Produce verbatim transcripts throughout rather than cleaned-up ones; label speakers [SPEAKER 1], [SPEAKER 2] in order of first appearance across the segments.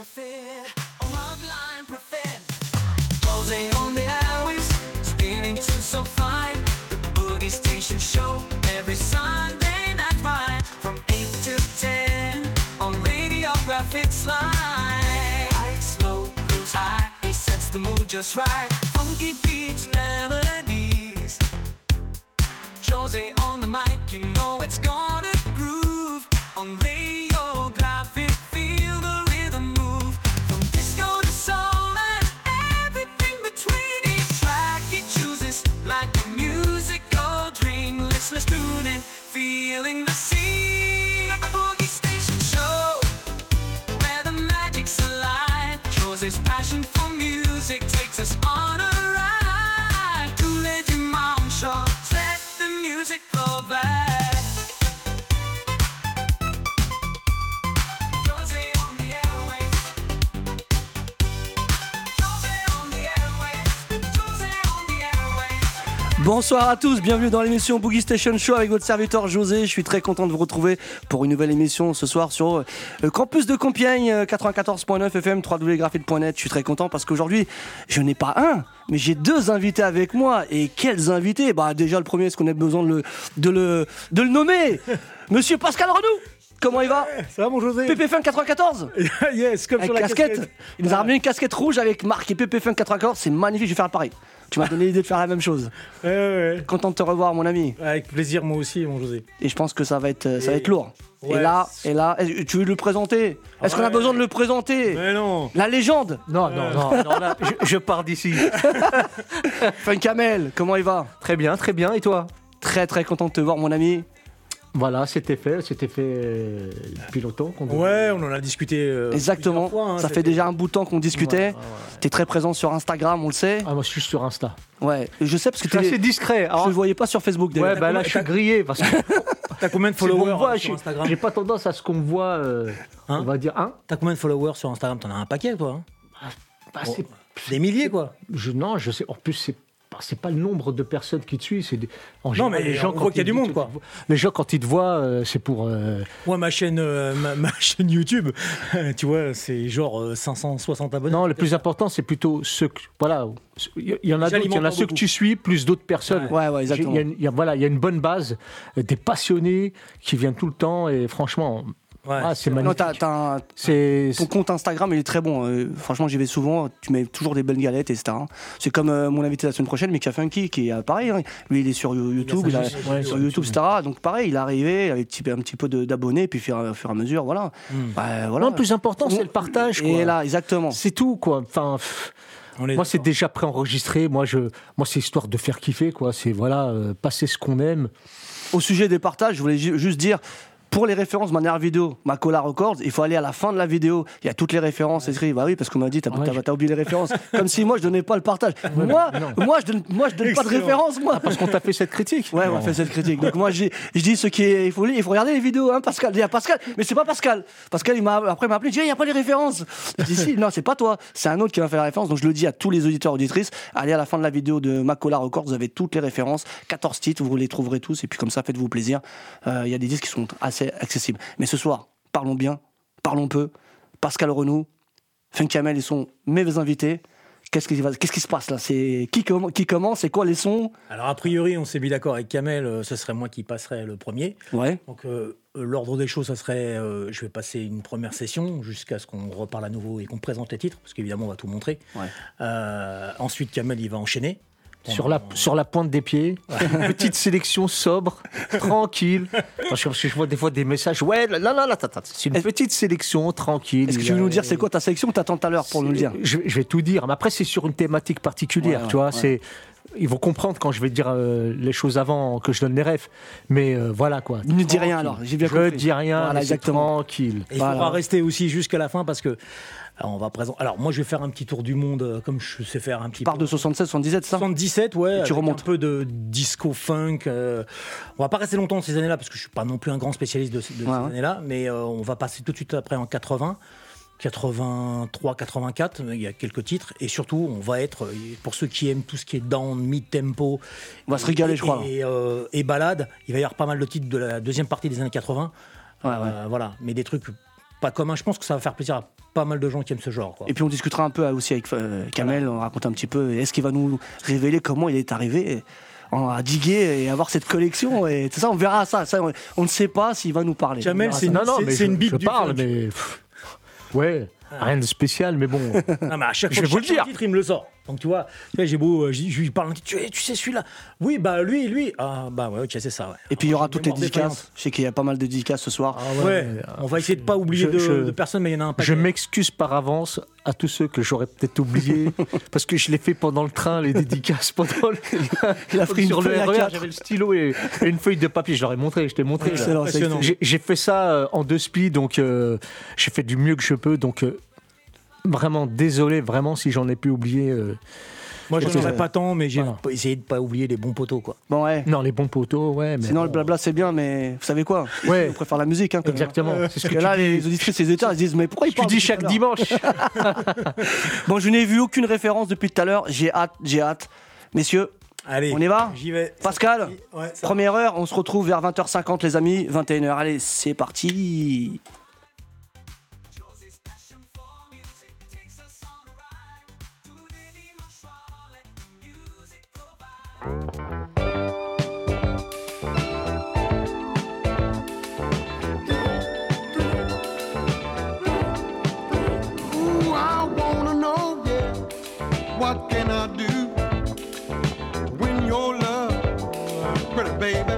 [SPEAKER 1] profit, on hotline profit. Jose on the airwaves, spinning to so fine. The Boogie Station Show, every Sunday night right, from eight to ten, on Radiographics Line. High, slow, cruise high, he sets the mood just right. Funky beats, melodies. Jose on the mic, you know it's gonna groove. On Radiographic, feel the rhythm move. From disco to soul and everything between. Each track he chooses, like a musical dream. Listeners tune in, feeling the scene. The Boogie Station Show, where the magic's alive. Jose's passion for music takes us on a ride. To let your mom show, let the music flow back.
[SPEAKER 2] Bonsoir à tous, bienvenue dans l'émission Boogie Station Show avec votre serviteur José. Je suis très content de vous retrouver pour une nouvelle émission ce soir sur le campus de Compiègne, quatre-vingt-quatorze point neuf F M, w w w point graphite point net. Je suis très content parce qu'aujourd'hui, je n'ai pas un, mais j'ai deux invités avec moi. Et quels invités? Bah déjà le premier, est-ce qu'on a besoin de le, de le, de le nommer? Monsieur Pascal Renou. Comment il va?
[SPEAKER 3] Ça va mon José?
[SPEAKER 2] P P Funk quatre-vingt-quatorze.
[SPEAKER 3] Yes, comme
[SPEAKER 2] avec
[SPEAKER 3] sur la
[SPEAKER 2] casquette.
[SPEAKER 3] casquette.
[SPEAKER 2] Il nous a ramené une casquette rouge avec marqué P P Funk quatre-vingt-quatorze. C'est magnifique, je vais faire pareil. Tu m'as donné l'idée de faire la même chose.
[SPEAKER 3] Ouais, ouais, ouais.
[SPEAKER 2] Content de te revoir, mon ami.
[SPEAKER 3] Avec plaisir, moi aussi, mon José.
[SPEAKER 2] Et je pense que ça va être, ça va
[SPEAKER 3] Et-
[SPEAKER 2] être lourd.
[SPEAKER 3] Ouais.
[SPEAKER 2] Et là, et là, tu veux le présenter? Est-ce
[SPEAKER 3] Ouais.
[SPEAKER 2] qu'on a besoin de le présenter?
[SPEAKER 3] Mais non.
[SPEAKER 2] La légende.
[SPEAKER 4] Non, non, non, non, là, je, je pars d'ici.
[SPEAKER 2] Funkamel, comment il va?
[SPEAKER 4] Très bien, très bien. Et toi?
[SPEAKER 2] Très très content de te voir, mon ami.
[SPEAKER 4] Voilà, c'était fait, c'était fait euh, depuis longtemps. Qu'on devait-
[SPEAKER 3] Ouais, on en a discuté. euh,
[SPEAKER 2] Exactement.
[SPEAKER 3] plusieurs fois, hein,
[SPEAKER 2] ça fait
[SPEAKER 3] c'était-
[SPEAKER 2] déjà un bout de temps qu'on discutait.
[SPEAKER 4] Ouais, ouais, ouais.
[SPEAKER 2] T'es très présent sur Instagram, on le sait.
[SPEAKER 4] Ah, moi, je suis sur Insta.
[SPEAKER 2] Ouais. Et je sais parce que
[SPEAKER 4] Je suis
[SPEAKER 2] t'es-
[SPEAKER 4] assez discret.
[SPEAKER 2] je
[SPEAKER 4] Alors,
[SPEAKER 2] le voyais pas sur Facebook. d'ailleurs.
[SPEAKER 4] ouais, bah là, je suis grillé parce que
[SPEAKER 3] T'as combien de
[SPEAKER 4] c'est bon,
[SPEAKER 3] followers
[SPEAKER 4] on voit,
[SPEAKER 3] hein,
[SPEAKER 4] j'ai-
[SPEAKER 3] sur Instagram?
[SPEAKER 4] j'ai pas tendance à ce qu'on me voit. euh,
[SPEAKER 3] Hein
[SPEAKER 4] on va dire un.
[SPEAKER 3] T'as combien de followers sur Instagram? T'en as un paquet, toi. Hein
[SPEAKER 4] Bah,
[SPEAKER 3] Bon,
[SPEAKER 4] c'est-
[SPEAKER 3] Des milliers, quoi.
[SPEAKER 4] je, non, je sais. En plus, c'est pas- c'est pas le nombre de personnes qui te suivent. C'est des, en
[SPEAKER 3] Non,
[SPEAKER 4] général,
[SPEAKER 3] mais
[SPEAKER 4] les gens
[SPEAKER 3] on
[SPEAKER 4] quand
[SPEAKER 3] voit qu'il y a
[SPEAKER 4] ils-
[SPEAKER 3] du monde, quoi.
[SPEAKER 4] Les gens quand ils te voient, euh, c'est pour. euh,
[SPEAKER 3] Moi, ma chaîne, euh, ma, ma chaîne YouTube, tu vois, c'est genre euh, cinq cent soixante abonnés.
[SPEAKER 4] Non, le plus important, c'est plutôt ceux que. Voilà. Il y en a d'autres, il y
[SPEAKER 3] J'alimente
[SPEAKER 4] en a
[SPEAKER 3] pas
[SPEAKER 4] ceux que
[SPEAKER 3] beaucoup.
[SPEAKER 4] tu suis, plus d'autres personnes.
[SPEAKER 2] Ouais, ouais, exactement.
[SPEAKER 4] Il y a une- il y a, voilà, il y a une bonne base, euh, des passionnés qui viennent tout le temps et franchement,
[SPEAKER 3] Ouais,
[SPEAKER 4] ah, c'est
[SPEAKER 2] Non,
[SPEAKER 4] magnifique.
[SPEAKER 2] t'as, t'as un-
[SPEAKER 4] C'est
[SPEAKER 2] ton compte Instagram, il est très bon. Euh, franchement, j'y vais souvent. Tu mets toujours des belles galettes, et cetera. C'est comme euh, mon invité la semaine prochaine, Mika Funky, qui est euh, pareil. Hein. Lui, il est sur You- YouTube,
[SPEAKER 3] sa
[SPEAKER 2] il a-
[SPEAKER 3] chaîne
[SPEAKER 2] sur
[SPEAKER 3] YouTube,
[SPEAKER 2] YouTube, et cetera. Donc pareil, il est arrivé avec un petit, un petit peu de- d'abonnés, puis au fur et à mesure, voilà.
[SPEAKER 3] Hmm.
[SPEAKER 2] Ouais, voilà.
[SPEAKER 4] non, le plus important, c'est le partage. Quoi.
[SPEAKER 2] Et là, exactement.
[SPEAKER 4] C'est tout, quoi. Enfin, pff,
[SPEAKER 3] On est
[SPEAKER 4] moi, c'est
[SPEAKER 3] d'accord.
[SPEAKER 4] déjà préenregistré. Moi, je, moi, c'est histoire de faire kiffer, quoi. C'est voilà, euh, passer ce qu'on aime.
[SPEAKER 2] Au sujet des partages, je voulais ju- juste dire. Pour les références, ma dernière vidéo, Macola Records, il faut aller à la fin de la vidéo. Il y a toutes les références écrites. Bah oui, parce qu'on m'a dit, t'as,
[SPEAKER 4] Ouais,
[SPEAKER 2] t'as-
[SPEAKER 4] je-
[SPEAKER 2] t'as oublié les références. Comme si moi, je donnais pas le partage. moi, moi, je donne, moi, je donne pas de
[SPEAKER 3] Excellent.
[SPEAKER 2] références, moi.
[SPEAKER 4] Parce qu'on t'a fait cette critique.
[SPEAKER 2] Ouais, on a fait cette critique. Donc moi, j'ai- je dis ce qui est, il faut, il faut regarder les vidéos, hein, Pascal. Il y a Pascal, mais c'est pas Pascal. Pascal, il m'a, après, il m'a appelé, il dit, il y a pas les références. Je dis, si, non, c'est pas toi. C'est un autre qui m'a fait la référence. Donc je le dis à tous les auditeurs, auditrices. Allez à la fin de la vidéo de Macola Records, vous avez toutes les références, quatorze titres, vous les trouverez tous. Et puis comme ça, faites-vous plaisir. Euh, Il y a des disques qui sont assez accessibles. Mais ce soir, parlons bien, parlons peu. Pascal Renou, Funkamel, ils sont mes invités. Qu'est-ce qui, va- qu'est-ce qui se passe là? C'est qui, comm- qui commence? C'est quoi les sons?
[SPEAKER 3] Alors, a priori, on s'est mis d'accord avec Kamel, euh, ce serait moi qui passerais le premier.
[SPEAKER 2] Ouais.
[SPEAKER 3] Donc, euh, euh, l'ordre des choses, ça serait euh, je vais passer une première session jusqu'à ce qu'on reparle à nouveau et qu'on présente les titres, parce qu'évidemment, on va tout montrer.
[SPEAKER 2] Ouais.
[SPEAKER 3] Euh, ensuite, Kamel, il va enchaîner.
[SPEAKER 4] Sur la, sur la pointe des pieds, petite sélection sobre, tranquille. Parce que, parce que je vois des fois des messages. Ouais, là, là, là, là, là, c'est une
[SPEAKER 2] Est-ce-
[SPEAKER 4] petite sélection tranquille.
[SPEAKER 2] Est-ce que
[SPEAKER 4] Il
[SPEAKER 2] tu veux
[SPEAKER 4] y a-
[SPEAKER 2] nous dire c'est quoi ta sélection ou t'attends tout à l'heure pour nous le dire?
[SPEAKER 4] je, je vais tout dire. Mais après, c'est sur une thématique particulière,
[SPEAKER 2] Ouais,
[SPEAKER 4] tu vois.
[SPEAKER 2] ouais.
[SPEAKER 4] C'est, ils vont comprendre quand je vais dire euh, les choses avant que je donne les refs. Mais euh, voilà quoi.
[SPEAKER 2] Ne dis rien
[SPEAKER 4] Tranquille.
[SPEAKER 2] alors, j'ai bien
[SPEAKER 4] je
[SPEAKER 2] compris.
[SPEAKER 4] dis rien,
[SPEAKER 2] Voilà,
[SPEAKER 4] mais c'est
[SPEAKER 2] exactement.
[SPEAKER 4] tranquille.
[SPEAKER 3] Et il
[SPEAKER 2] Voilà.
[SPEAKER 3] faudra rester aussi jusqu'à la fin parce que alors, on va présenter. Alors moi je vais faire un petit tour du monde euh, comme je sais faire un petit
[SPEAKER 2] Part
[SPEAKER 3] peu.
[SPEAKER 2] de soixante-seize, soixante-dix-sept, ça?
[SPEAKER 3] soixante-dix-sept, ouais,
[SPEAKER 2] Et tu
[SPEAKER 3] avec
[SPEAKER 2] remontes.
[SPEAKER 3] un peu de disco funk. euh, on va pas rester longtemps dans ces années-là parce que je suis pas non plus un grand spécialiste de, de ces
[SPEAKER 2] Ouais, ouais.
[SPEAKER 3] années-là, mais euh, on va passer tout de suite après en quatre-vingts, quatre-vingt-trois, quatre-vingt-quatre. Il y a quelques titres et surtout on va être euh, pour ceux qui aiment tout ce qui est down, mid tempo.
[SPEAKER 2] On va se régaler,
[SPEAKER 3] et,
[SPEAKER 2] je crois.
[SPEAKER 3] Et, euh, et balade. Il va y avoir pas mal de titres de la deuxième partie des années quatre-vingts.
[SPEAKER 2] Ouais,
[SPEAKER 3] Euh, voilà, mais des trucs pas commun. Je pense que ça va faire plaisir à pas mal de gens qui aiment ce genre. Quoi.
[SPEAKER 2] Et puis on discutera un peu aussi avec euh, Kamel, on raconte un petit peu, est-ce qu'il va nous révéler comment il est arrivé à diguer et avoir cette collection et tout ça, on verra ça. ça on, on ne sait pas s'il va nous parler.
[SPEAKER 3] Kamel, c'est une,
[SPEAKER 4] Non, non,
[SPEAKER 3] c'est-
[SPEAKER 4] mais
[SPEAKER 3] c'est
[SPEAKER 4] je,
[SPEAKER 3] une bite
[SPEAKER 4] je
[SPEAKER 3] du
[SPEAKER 4] parle,
[SPEAKER 3] funk.
[SPEAKER 4] mais pff, ouais, rien de spécial, mais bon.
[SPEAKER 3] Non, mais à chaque
[SPEAKER 4] Je
[SPEAKER 3] fois
[SPEAKER 4] vais
[SPEAKER 3] que
[SPEAKER 4] vous le
[SPEAKER 3] je cherche un
[SPEAKER 4] dire.
[SPEAKER 3] titre, il me le sort. Donc tu vois, tu vois, j'ai beau, euh, je, je lui parle un titre, tu, tu sais celui-là. Oui, bah lui, lui. Ah bah ouais, ok, c'est ça. Ouais.
[SPEAKER 2] Et puis il y aura toutes les
[SPEAKER 3] Mémoire défaillante.
[SPEAKER 2] dédicaces. Je sais qu'il y a pas mal de dédicaces ce soir.
[SPEAKER 4] Ah
[SPEAKER 3] Ouais, on va essayer de pas oublier
[SPEAKER 4] Je-
[SPEAKER 3] de,
[SPEAKER 4] je-
[SPEAKER 3] de personnes, mais il y en a un paquet.
[SPEAKER 4] Je m'excuse par avance à tous ceux que j'aurais peut-être oubliés, parce que je l'ai fait pendant le train, les dédicaces, pendant le...
[SPEAKER 2] Il a pris une
[SPEAKER 4] sur le
[SPEAKER 2] feuille à
[SPEAKER 4] R E R,
[SPEAKER 2] quatre.
[SPEAKER 4] j'avais le stylo et, et une feuille de papier, je leur ai montré, je t'ai montré. là.
[SPEAKER 2] Excellent, c'est
[SPEAKER 3] Impressionnant.
[SPEAKER 4] J'ai j'ai fait ça euh, en deux splits, donc euh, j'ai fait du mieux que je peux, donc euh, vraiment désolé, vraiment si j'en ai pu oublier. euh,
[SPEAKER 3] Moi, je
[SPEAKER 2] Ok.
[SPEAKER 3] n'en aurais pas tant, mais j'ai
[SPEAKER 4] Voilà.
[SPEAKER 3] essayé de pas oublier les bons poteaux, quoi.
[SPEAKER 2] Bon ouais.
[SPEAKER 4] Non, les bons poteaux, ouais. Mais
[SPEAKER 2] Sinon le
[SPEAKER 4] bon.
[SPEAKER 2] blabla c'est bien, mais vous savez quoi?
[SPEAKER 4] Ouais.
[SPEAKER 2] On préfère la musique. Hein, quand même.
[SPEAKER 4] Exactement. C'est ce
[SPEAKER 2] Parce
[SPEAKER 4] que
[SPEAKER 2] que là,
[SPEAKER 4] tu
[SPEAKER 2] les
[SPEAKER 4] dis,
[SPEAKER 2] auditrices et les auditeurs, ils se disent mais pourquoi ils
[SPEAKER 4] tu
[SPEAKER 2] parlent
[SPEAKER 4] dis
[SPEAKER 2] depuis
[SPEAKER 4] chaque
[SPEAKER 2] tout à l'heure
[SPEAKER 4] dimanche.
[SPEAKER 2] Bon, je n'ai vu aucune référence depuis tout à l'heure. J'ai hâte, j'ai hâte. Messieurs,
[SPEAKER 3] Allez,
[SPEAKER 2] on y va?
[SPEAKER 3] J'y vais.
[SPEAKER 2] Pascal,
[SPEAKER 3] Ouais, ça-
[SPEAKER 2] première heure, on se retrouve vers vingt heures cinquante les amis, vingt et une heures. Allez, c'est parti.
[SPEAKER 5] Ooh, I wanna know, yeah, what can I do to win your love, pretty baby?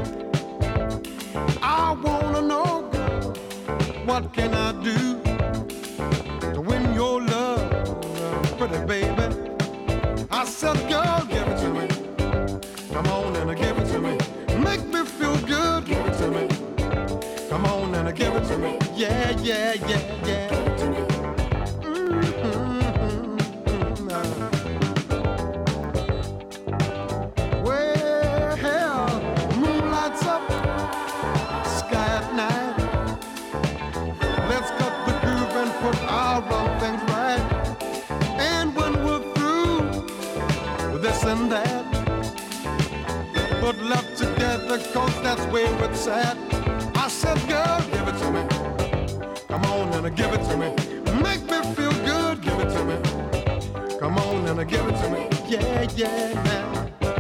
[SPEAKER 5] I wanna know, girl, what can I do to win your love, pretty baby? I said, girl, give it to me. Come on and give it to me. Make me feel good, give it to me. Come on and give it to me. Yeah, yeah, yeah, yeah. Well, moon lights up, sky at night. Let's cut the groove and put our wrong things right. And when we're through with this and that, put love together, cause that's where it's at. I said, girl, give it to me. Come on and give it to me. Make me feel good, give it to me. Come on and give it to me. Yeah, yeah, yeah.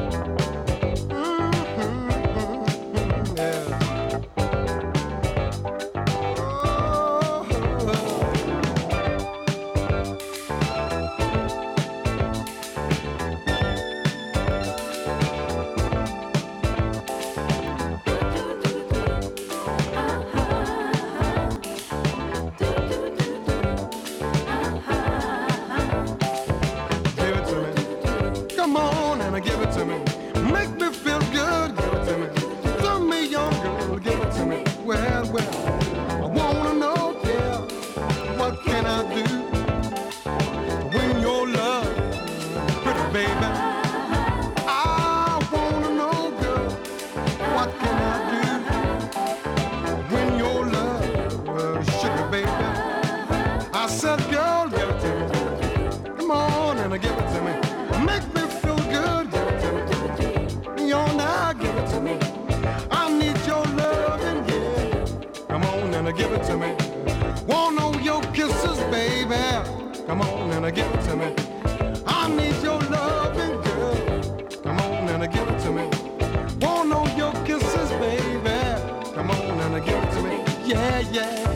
[SPEAKER 5] Mm-hmm, mm-hmm, yeah. Oh, give it to me. Come on and give it to me. Make me feel good, give it to me. Tell me, young girl, give it to me. Well, well, I wanna know, yeah, what can I do to win your love, pretty baby? I wanna know, girl, what can I do to win your love, uh, sugar baby? I said, girl, give it to me. Come on and give it to me. Make me feel good, give it to me. Yo, now give it to me. I need your loving, yeah. Come on and give it to me. Want know your kisses, baby. Come on and give it to me. I need your loving, girl. Come on and give it to me. Want know your kisses, baby. Come on and give it to me. Yeah, yeah.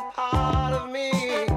[SPEAKER 6] part of me.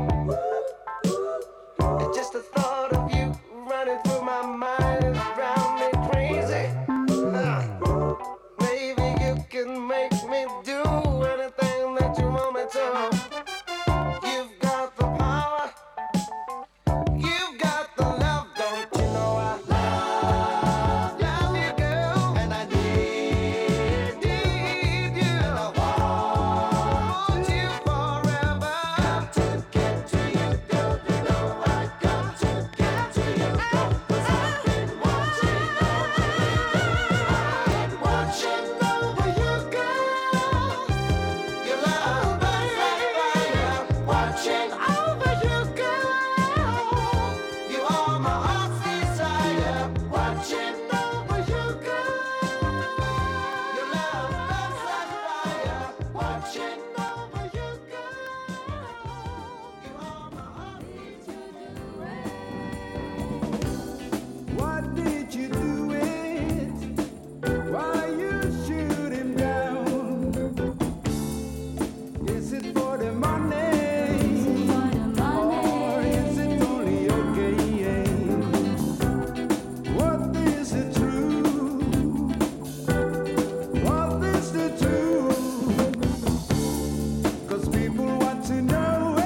[SPEAKER 6] It's just the thought of you running through my mind is driving me crazy. Uh, maybe you can make me do anything that you want me to. You've got the power. You've got the love, don't you know I love, love you, girl, and I need, need you, and I want you forever. Got to get to you, girl, you know I got to get to you, girl, 'cause I've been watching over you, I've been watching over you, girl. Your love burns like fire, watching over you, girl. You are my heart's desire, watching over you, girl. Your love burns like fire, watching over you, girl. You are my heart's
[SPEAKER 7] What did you do it? Why you shoot him down? Is it for the money? Or is it only your game? What is the truth? What is the truth? 'Cause people want to know it.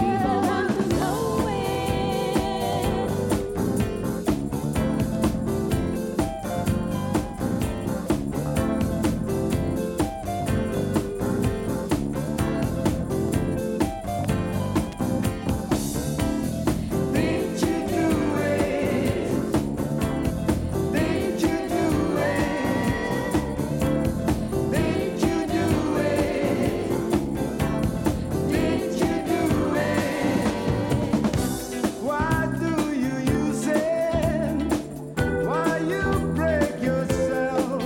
[SPEAKER 7] Did you do it? Did you do it? Did you do it? Did you do it? Why do you use it? Why you break yourself?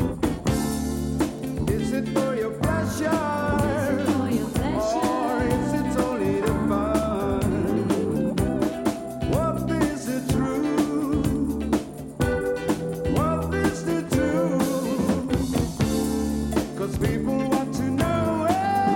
[SPEAKER 7] Is it for your pleasure? Or is it only the fun? What is the truth? What is the truth? 'Cause people want to know it.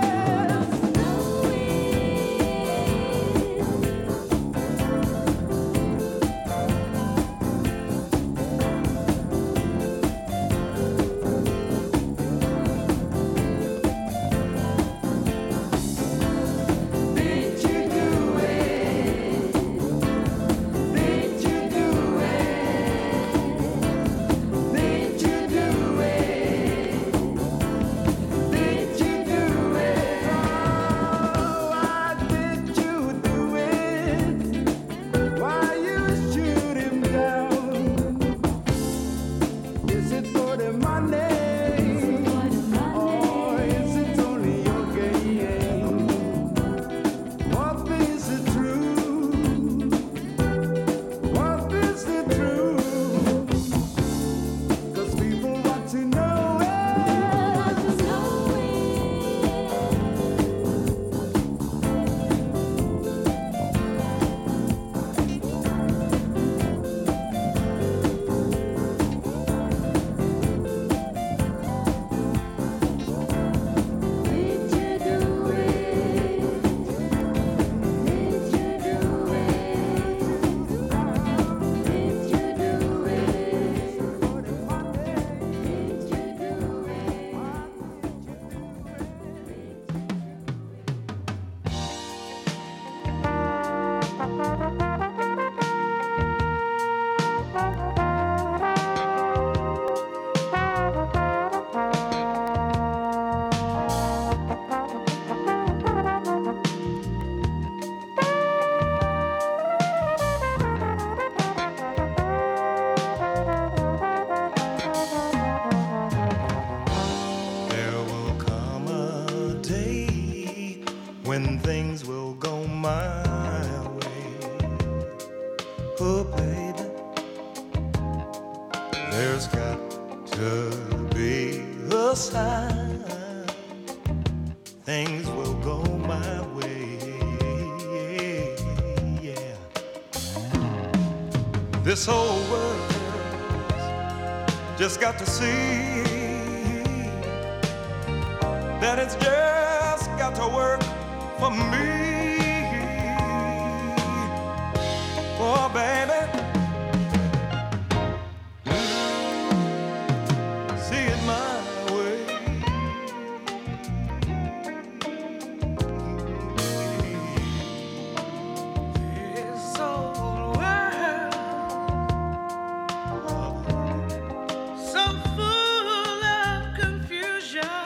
[SPEAKER 7] Did you do it? Did you do it? Did you do it? Did you do it? Oh, why did you do it? Why you shoot him down? Is it for the money? Or is it only your game? What is the truth? What is the truth? 'Cause people want to know it. Did you do it? Did you do it? Did you do it? For the money. Did you do it?
[SPEAKER 6] There will come a day when things will go my way. Oh, baby, there's got to be a sign. Things will go my way. Yeah. This whole world just got to see that it's just got to work
[SPEAKER 5] for me. Oh, baby, see it my way. This old world so full of confusion.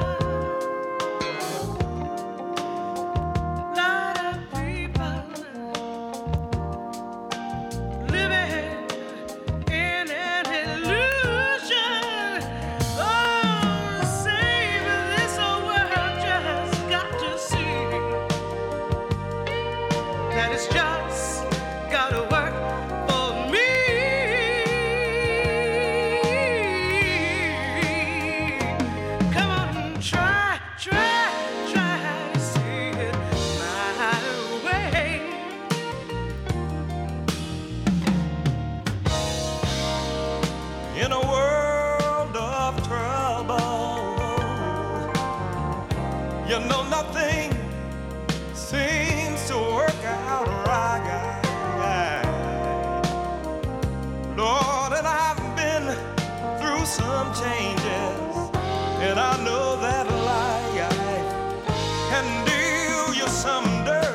[SPEAKER 5] Lot of people living in an illusion. Oh, save this old world just got to see that it's just gotta work for me. Come on, try, try, try to see it my way. In a world of trouble, you know nothing seems to work out right. Lord, and I've been through some changes, and I know that life can deal you some dirt.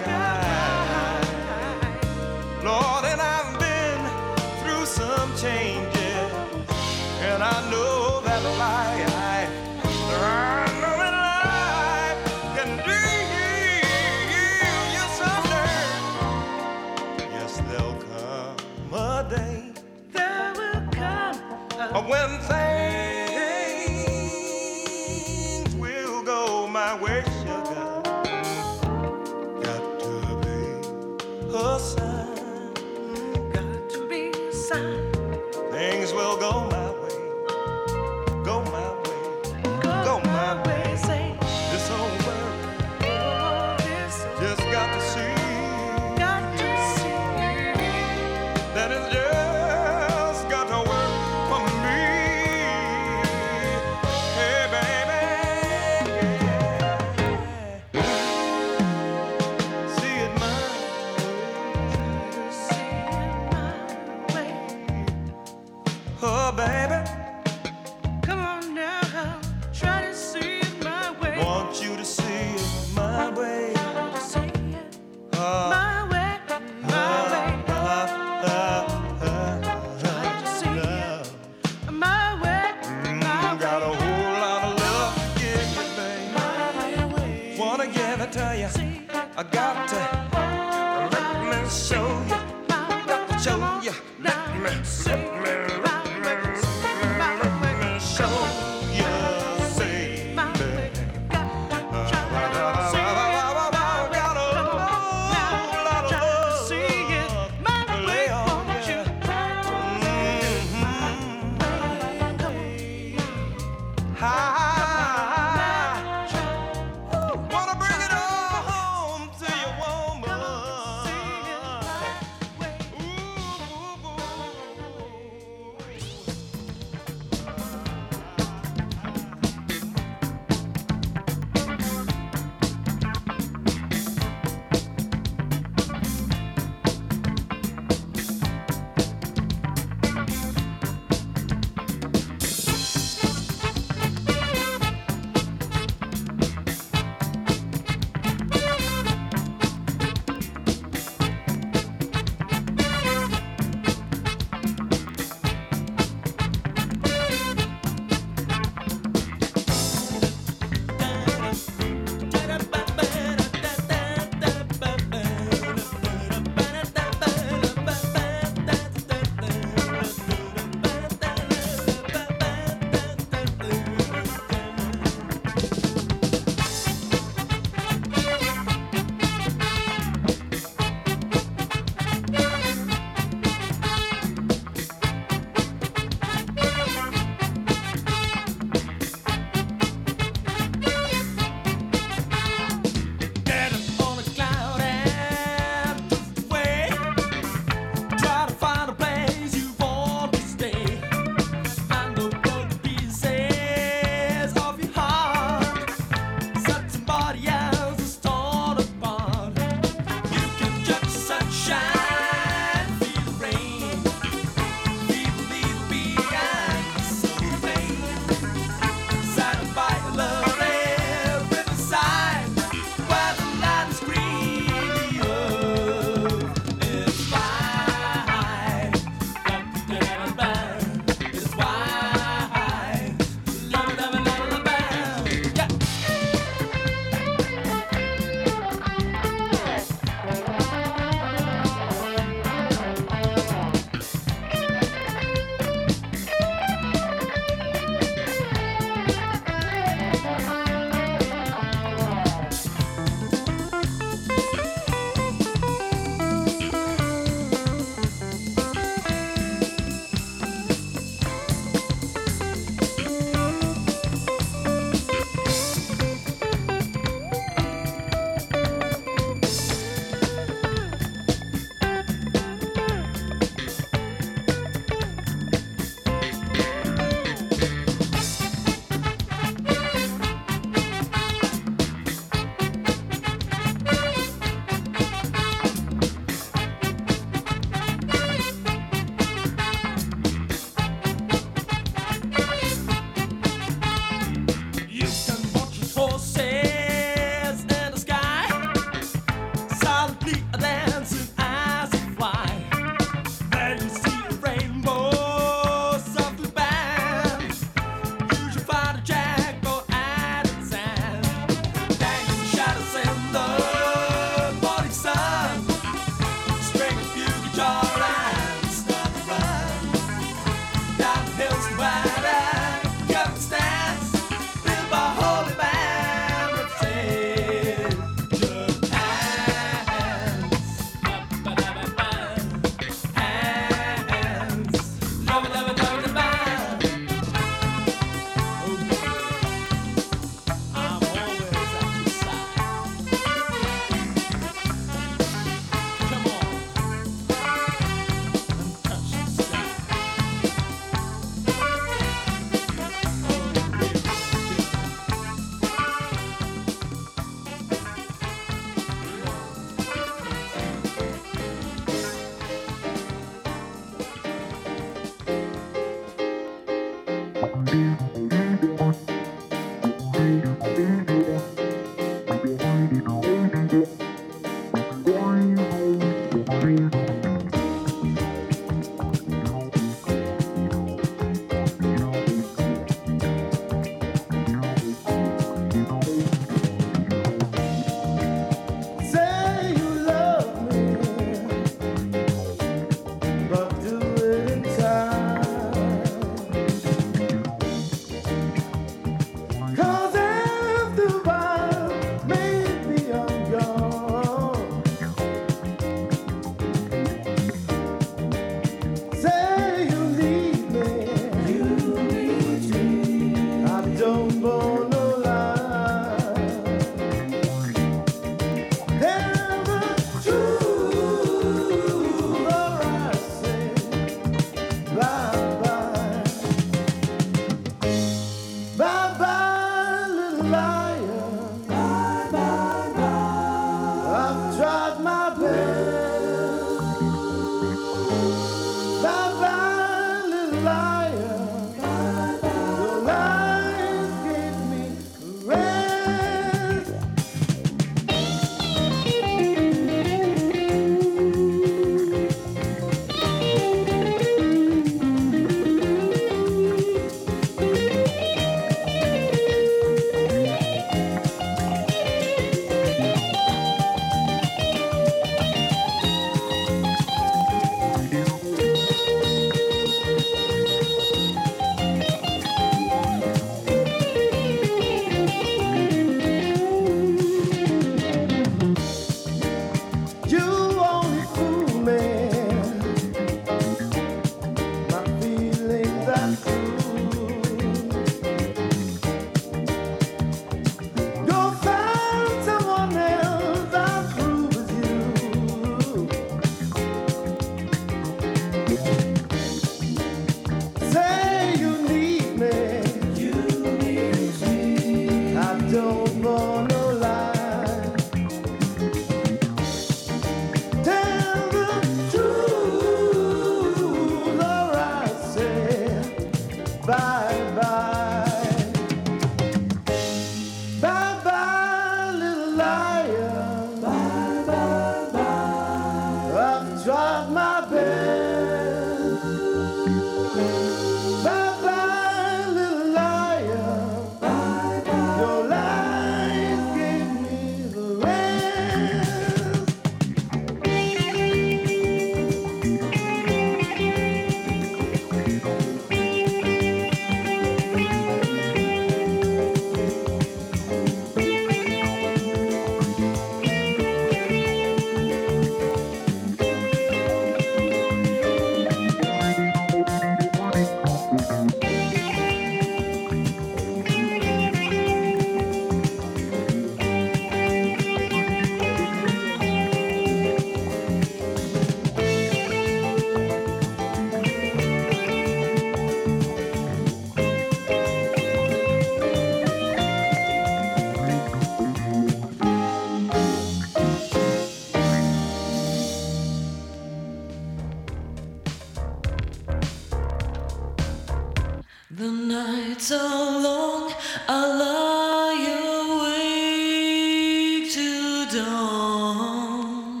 [SPEAKER 8] so long, I'll lie awake till dawn.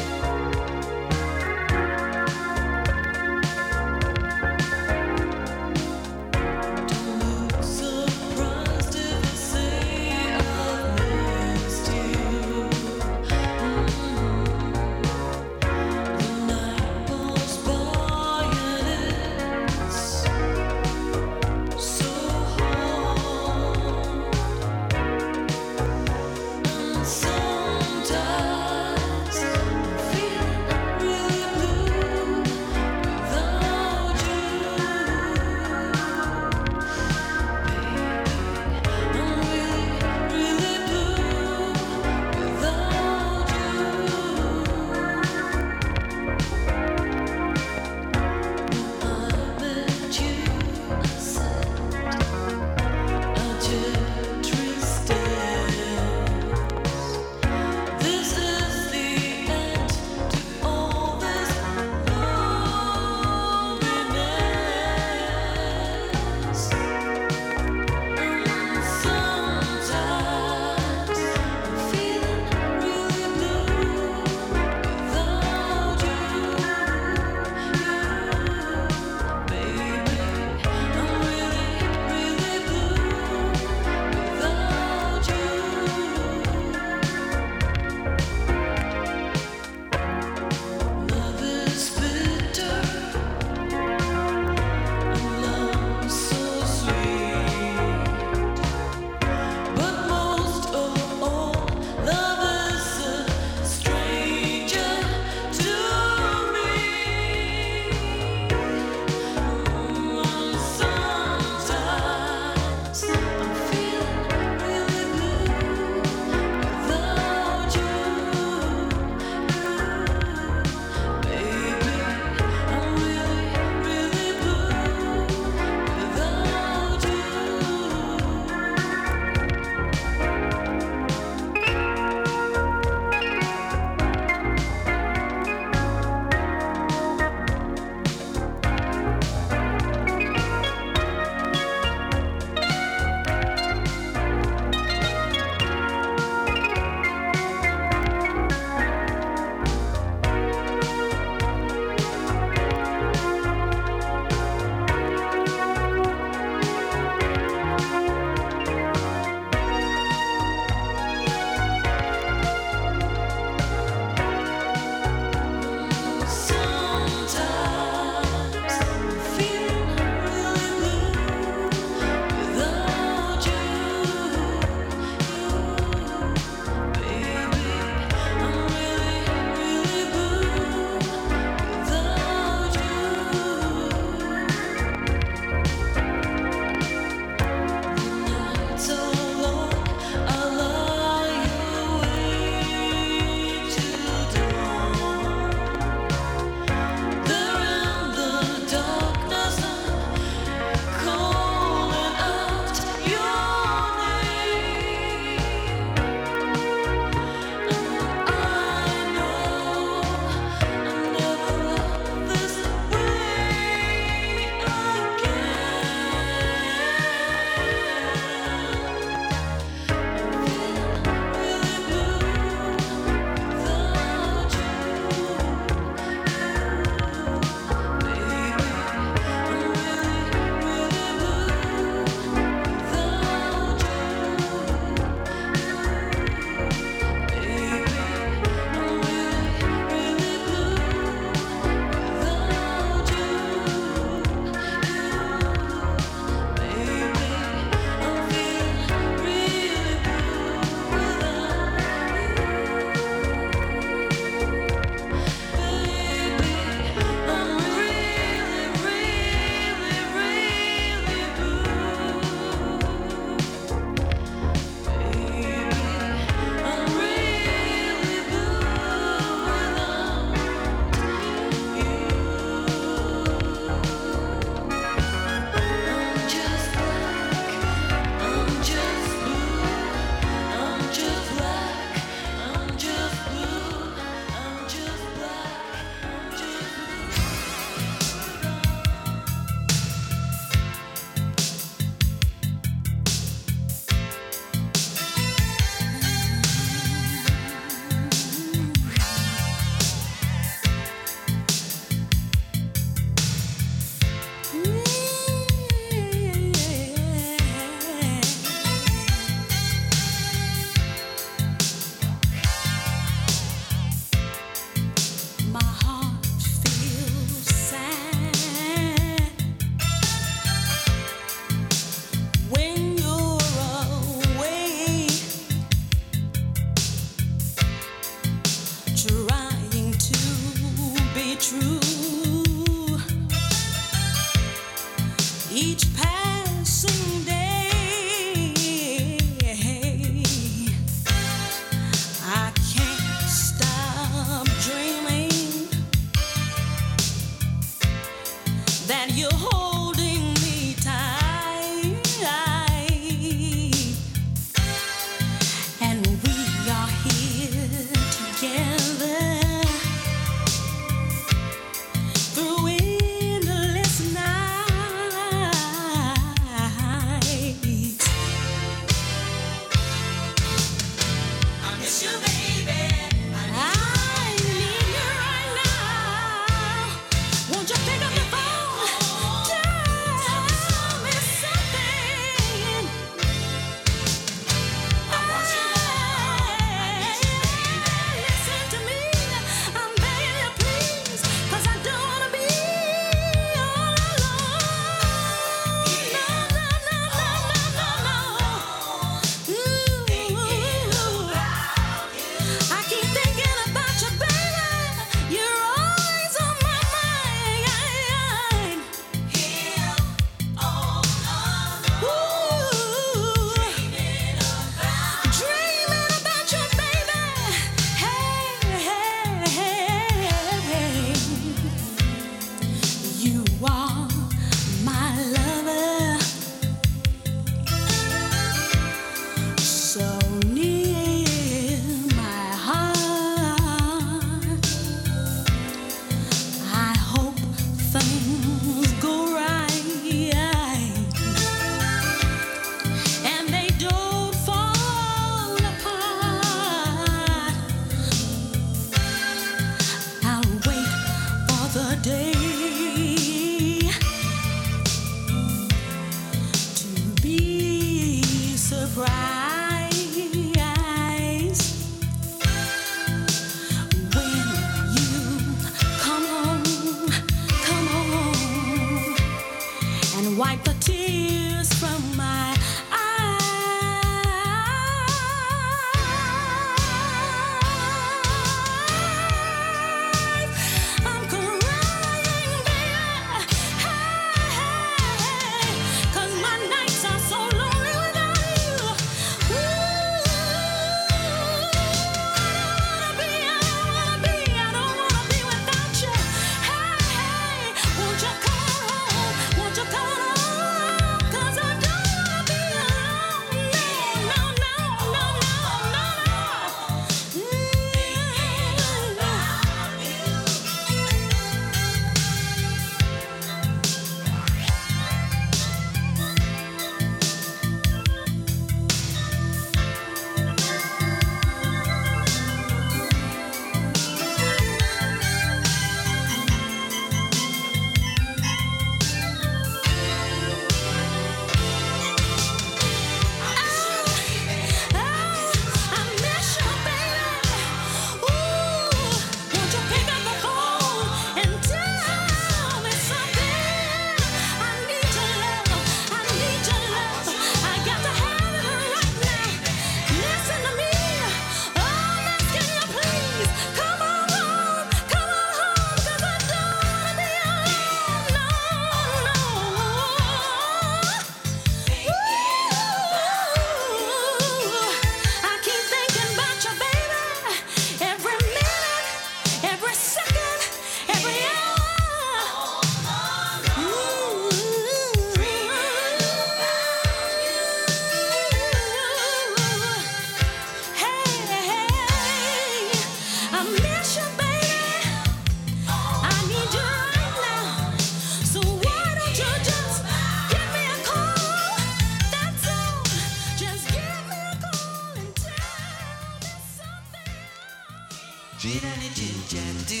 [SPEAKER 8] Jiddly jidja do.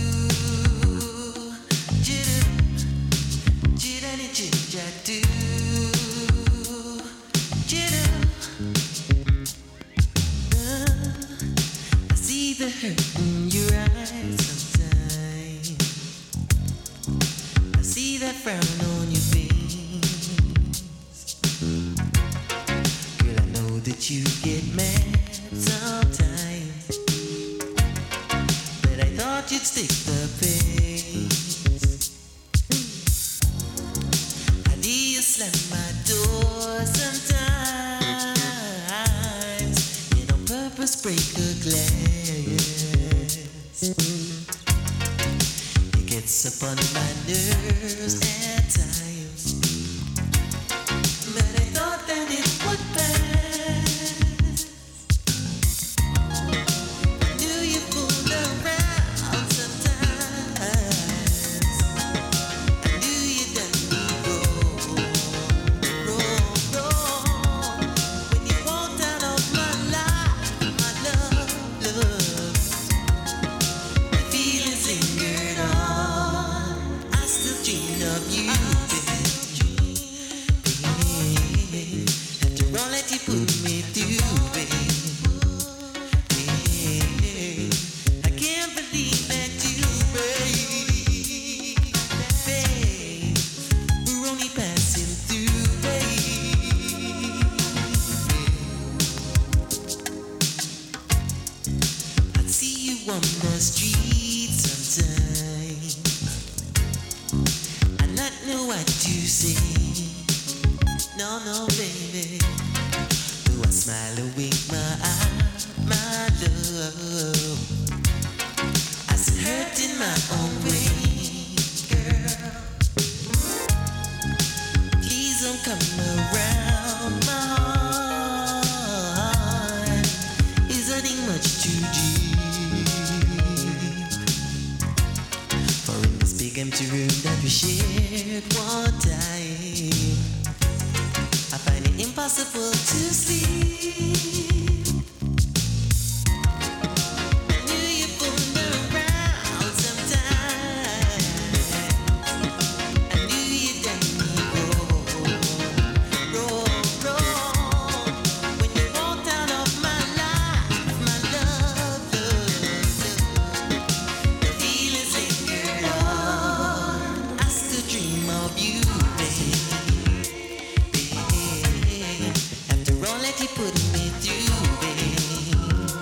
[SPEAKER 8] Jiddu. Jiddly jidja do. Jiddu. Uh, I see the hurt in your eyes sometimes. I see that frown on your face. Girl, I know that you get mad sometimes, but I thought you'd stick the pace. I need you slam my door sometimes, and on purpose break a glass. It gets upon my nerves at times, but I thought that it would pass. I knew you fooled around sometimes. I knew you done me wrong, wrong, wrong. When you walked out of my life, my love, love, my feelings lingered on. I still dream of you, baby. After all that you put me through, baby. I can't believe that you, baby, babe, we're only passing through, babe. I see you on the street sometimes. I not know what to say. No, no, baby. Though I smile and wink my eye, my love, I still hurt in my own way, girl. Please don't come around. My heart is hurting much too deep. For in this big empty room that we shared one time, I find it impossible to sleep. I knew you fooled around sometimes. I knew you done me wrong, wrong, wrong. When you walked out of my life, my love, love, love, the feelings lingered on. I still dream of you, babe. After all that you put me through, babe,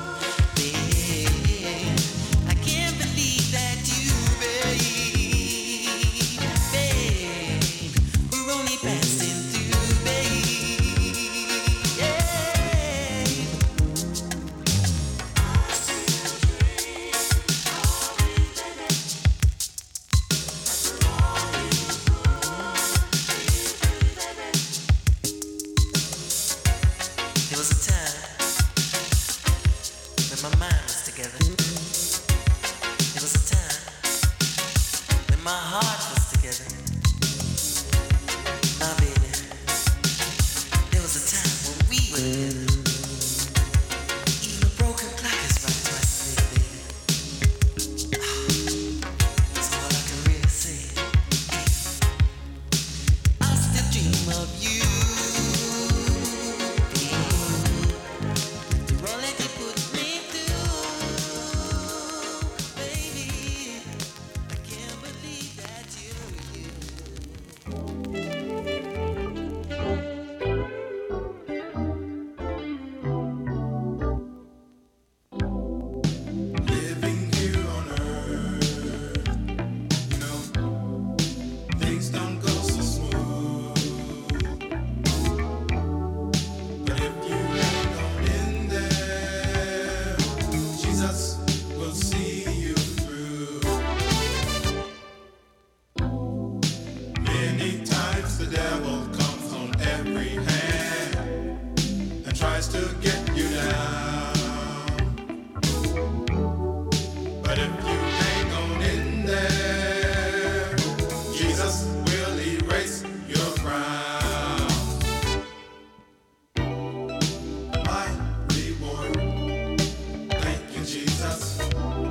[SPEAKER 8] babe, I can't believe that you, babe, babe, we're only passing through, babe, yeah. There was a time when my mind was together. There was a time when my heart was together. My baby. There was a time when we were together. Even a broken clock is right twice a day, baby. That's all I can really say. I still dream of you. After all that you put me through, baby, I can't believe that you, you.
[SPEAKER 7] Living here on earth, you know, things don't go so smooth. But if you hang on in there, Jesus will see you through. Many times the devil comes on every hand and tries to get you down. But if you hang on in there, Jesus will erase your crown. My reward, thank you, Jesus.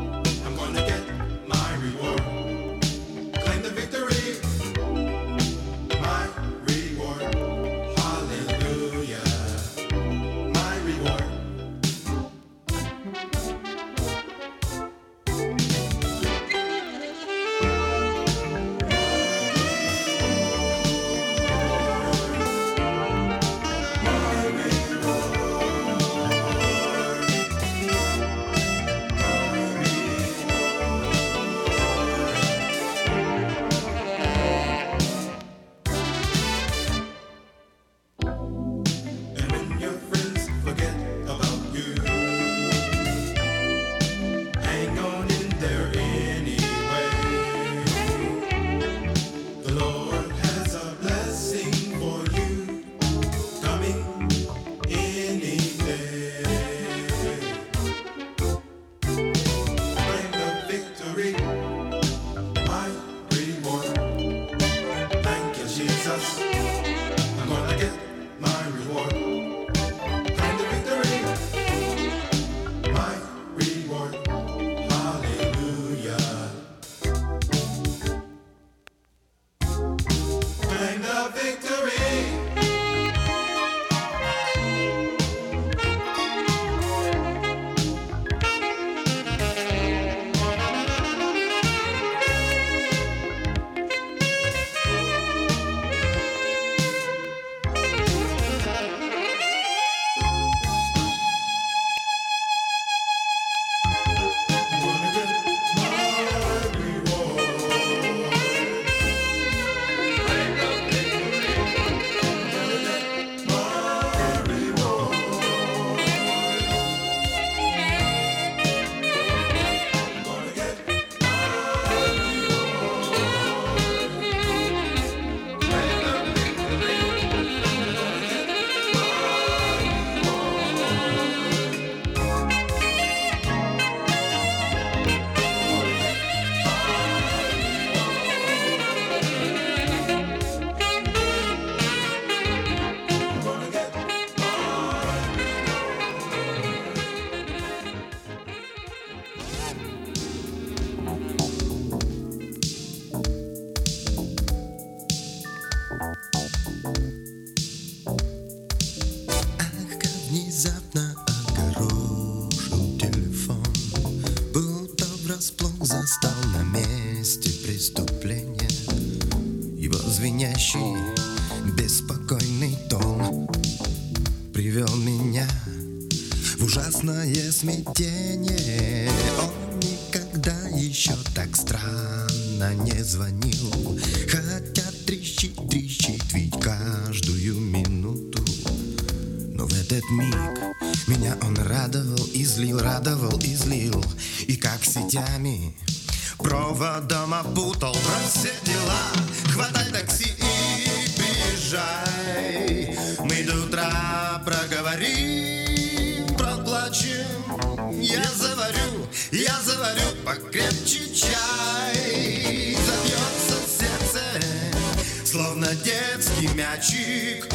[SPEAKER 9] грустное смятение. Он никогда еще так странно не звонил, хотя трещит, трещит ведь каждую минуту. Но в этот миг меня он радовал и злил, радовал и злил. И как сетями проводом опутал. Брось все дела, хватай такси и приезжай. Мы до утра проговорим, проплачем. Я заварю, я заварю покрепче чай. Забьется сердце, словно детский мячик.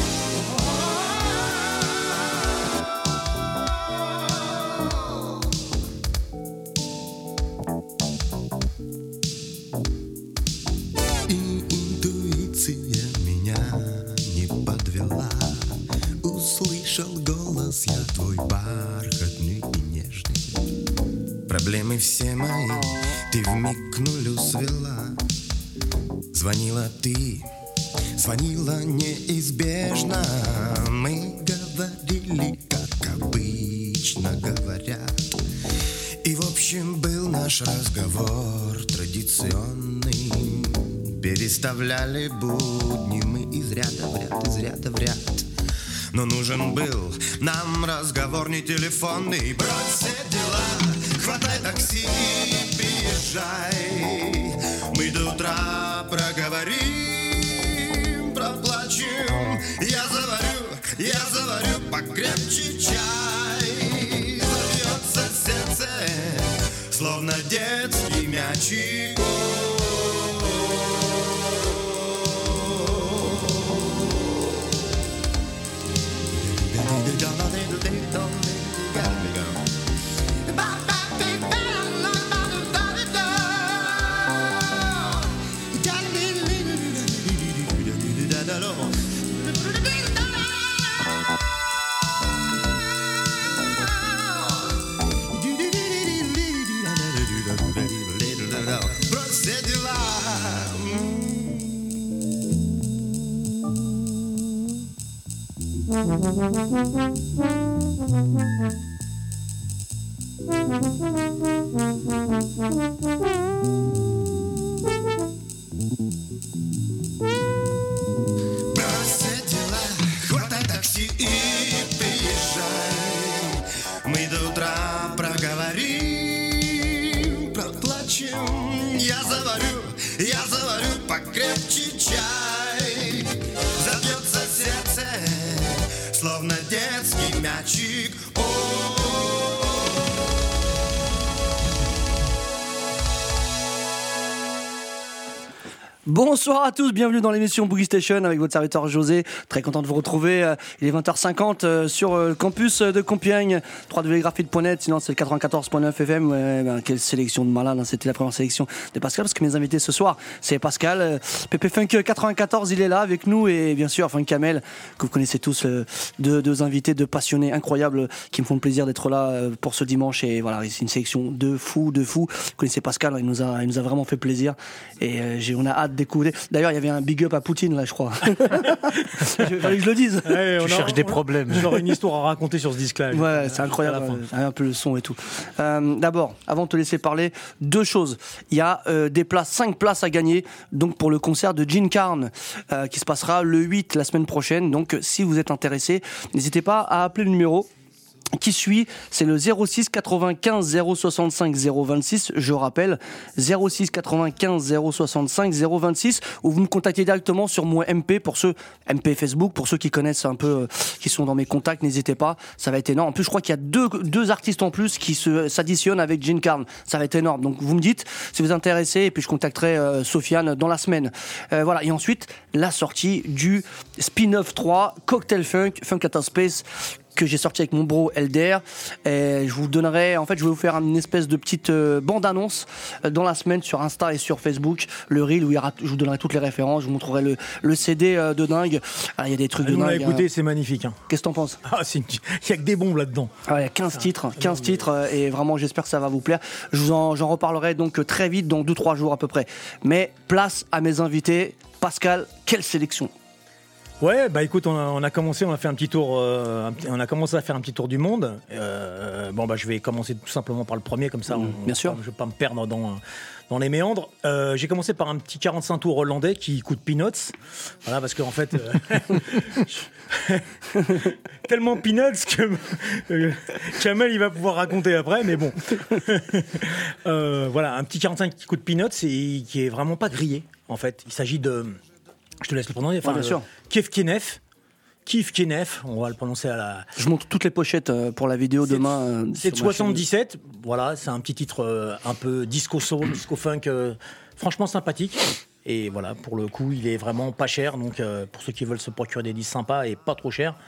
[SPEAKER 9] И интуиция меня не подвела. Услышал голос я твой бархатный и нежный. Проблемы все мои ты вмиг к нулю свела. Звонила ты, звонила неизбежно. Мы говорили, как обычно говорят. И в общем был наш разговор традиционный. Переставляли будни мы из ряда в ряд, из ряда в ряд. Но нужен был нам разговор не телефонный. Брось все дела, хватай такси и приезжай. Мы до утра проговорим, проплачем. Я заварю, я заварю покрепче чай. Забьется сердце, словно детский мячик. Брось все дела. Брось все дела, хватай такси и приезжай. Мы до утра проговорим, проплачем. Я заварю, я заварю покрепче чай. Забьется сердце, словно детский мячик.
[SPEAKER 2] Bonsoir à tous, bienvenue dans l'émission Boogie Station avec votre serviteur José. Très content de vous retrouver. euh, Il est vingt heures cinquante euh, sur euh, le campus de Compiègne, w w w point graphite point net, sinon c'est le quatre-vingt-quatorze point neuf F M. Ouais, ben, quelle sélection de malades, hein. C'était la première sélection de Pascal parce que mes invités ce soir, c'est Pascal. euh, Pépé Funk quatre-vingt-quatorze, il est là avec nous et bien sûr Funk Kamel, que vous connaissez tous, euh, deux, deux invités, deux passionnés incroyables qui me font le plaisir d'être là euh, pour ce dimanche. Et voilà, c'est une sélection de fous, de fous. Vous connaissez Pascal, il nous a, il nous a vraiment fait plaisir et euh, j'ai, on a hâte de découvrir. D'ailleurs, il y avait un big up à Poutine là, je crois. Il fallait que je le dise.
[SPEAKER 3] Ouais, on
[SPEAKER 4] Tu
[SPEAKER 3] a-
[SPEAKER 4] cherches des
[SPEAKER 3] on-
[SPEAKER 4] problèmes.
[SPEAKER 3] J'aurais une histoire à raconter sur ce disque-là.
[SPEAKER 2] Ouais, c'est incroyable,
[SPEAKER 3] À la fin.
[SPEAKER 2] euh, un peu le son et tout. Euh, D'abord, avant de te laisser parler, deux choses. Il y a euh, des places, cinq places à gagner, donc pour le concert de Gene Carn, euh, qui se passera le huit la semaine prochaine. Donc, si vous êtes intéressé, n'hésitez pas à appeler le numéro qui suit, c'est le zéro six quatre-vingt-quinze zéro soixante-cinq zéro vingt-six, je rappelle, zéro six quatre-vingt-quinze zéro soixante-cinq zéro vingt-six, ou vous me contactez directement sur mon M P, pour ceux, M P Facebook, pour ceux qui connaissent un peu, euh, qui sont dans mes contacts, n'hésitez pas, ça va être énorme. En plus, je crois qu'il y a deux, deux artistes en plus qui se, s'additionnent avec Gene Carn, ça va être énorme. Donc vous me dites si vous êtes intéressé, et puis je contacterai euh, Sofiane dans la semaine. Euh, voilà, et ensuite, la sortie du spin-off trois, Cocktail Funk, Funk at Space, que j'ai sorti avec mon bro Elder. Et je vous donnerai, en fait, je vais vous faire une espèce de petite euh, bande-annonce euh, dans la semaine sur Insta et sur Facebook, le reel où il y aura, je vous donnerai toutes les références, je vous montrerai le, le C D euh, de dingue. Ah, il y a des trucs de
[SPEAKER 3] Nous, on l'a
[SPEAKER 2] dingue.
[SPEAKER 3] écouté,
[SPEAKER 2] hein.
[SPEAKER 3] c'est magnifique. hein.
[SPEAKER 2] Qu'est-ce que t'en penses?
[SPEAKER 3] Ah, c'est une- il y a que des bombes là-dedans.
[SPEAKER 2] Ah, il y a quinze titres, quinze titres, euh, et vraiment j'espère que ça va vous plaire. Je vous en, j'en reparlerai donc euh, très vite, dans deux trois jours à peu près. Mais place à mes invités. Pascal, quelle sélection!
[SPEAKER 3] Ouais, bah écoute, on a, on a commencé, on a fait un petit tour, euh, un petit- on a commencé à faire un petit tour du monde. Euh, bon bah je vais commencer tout simplement par le premier, comme ça, on,
[SPEAKER 2] bien sûr.
[SPEAKER 3] je vais pas me perdre dans dans les méandres. Euh, j'ai commencé par un petit quarante-cinq tours hollandais qui coûte peanuts, voilà parce qu'en fait euh, tellement peanuts que euh, Kamel il va pouvoir raconter après, mais bon, Euh, voilà un petit quarante-cinq qui coûte peanuts et qui est vraiment pas grillé en fait. Il s'agit de Je te laisse le prononcer.
[SPEAKER 2] Ouais, bien sûr.
[SPEAKER 3] Kiev Kenef. Kiev Kenef, on va le prononcer à la.
[SPEAKER 2] Je montre toutes les pochettes euh, pour la vidéo
[SPEAKER 3] C'est-
[SPEAKER 2] demain. euh,
[SPEAKER 3] C'est de
[SPEAKER 2] sur ma chaîne.
[SPEAKER 3] soixante-dix-sept. Voilà, c'est un petit titre euh, un peu disco soul, disco funk, euh, franchement sympathique. Et voilà, pour le coup, il est vraiment pas cher. Donc, euh, pour ceux qui veulent se procurer des disques sympas et pas trop cher,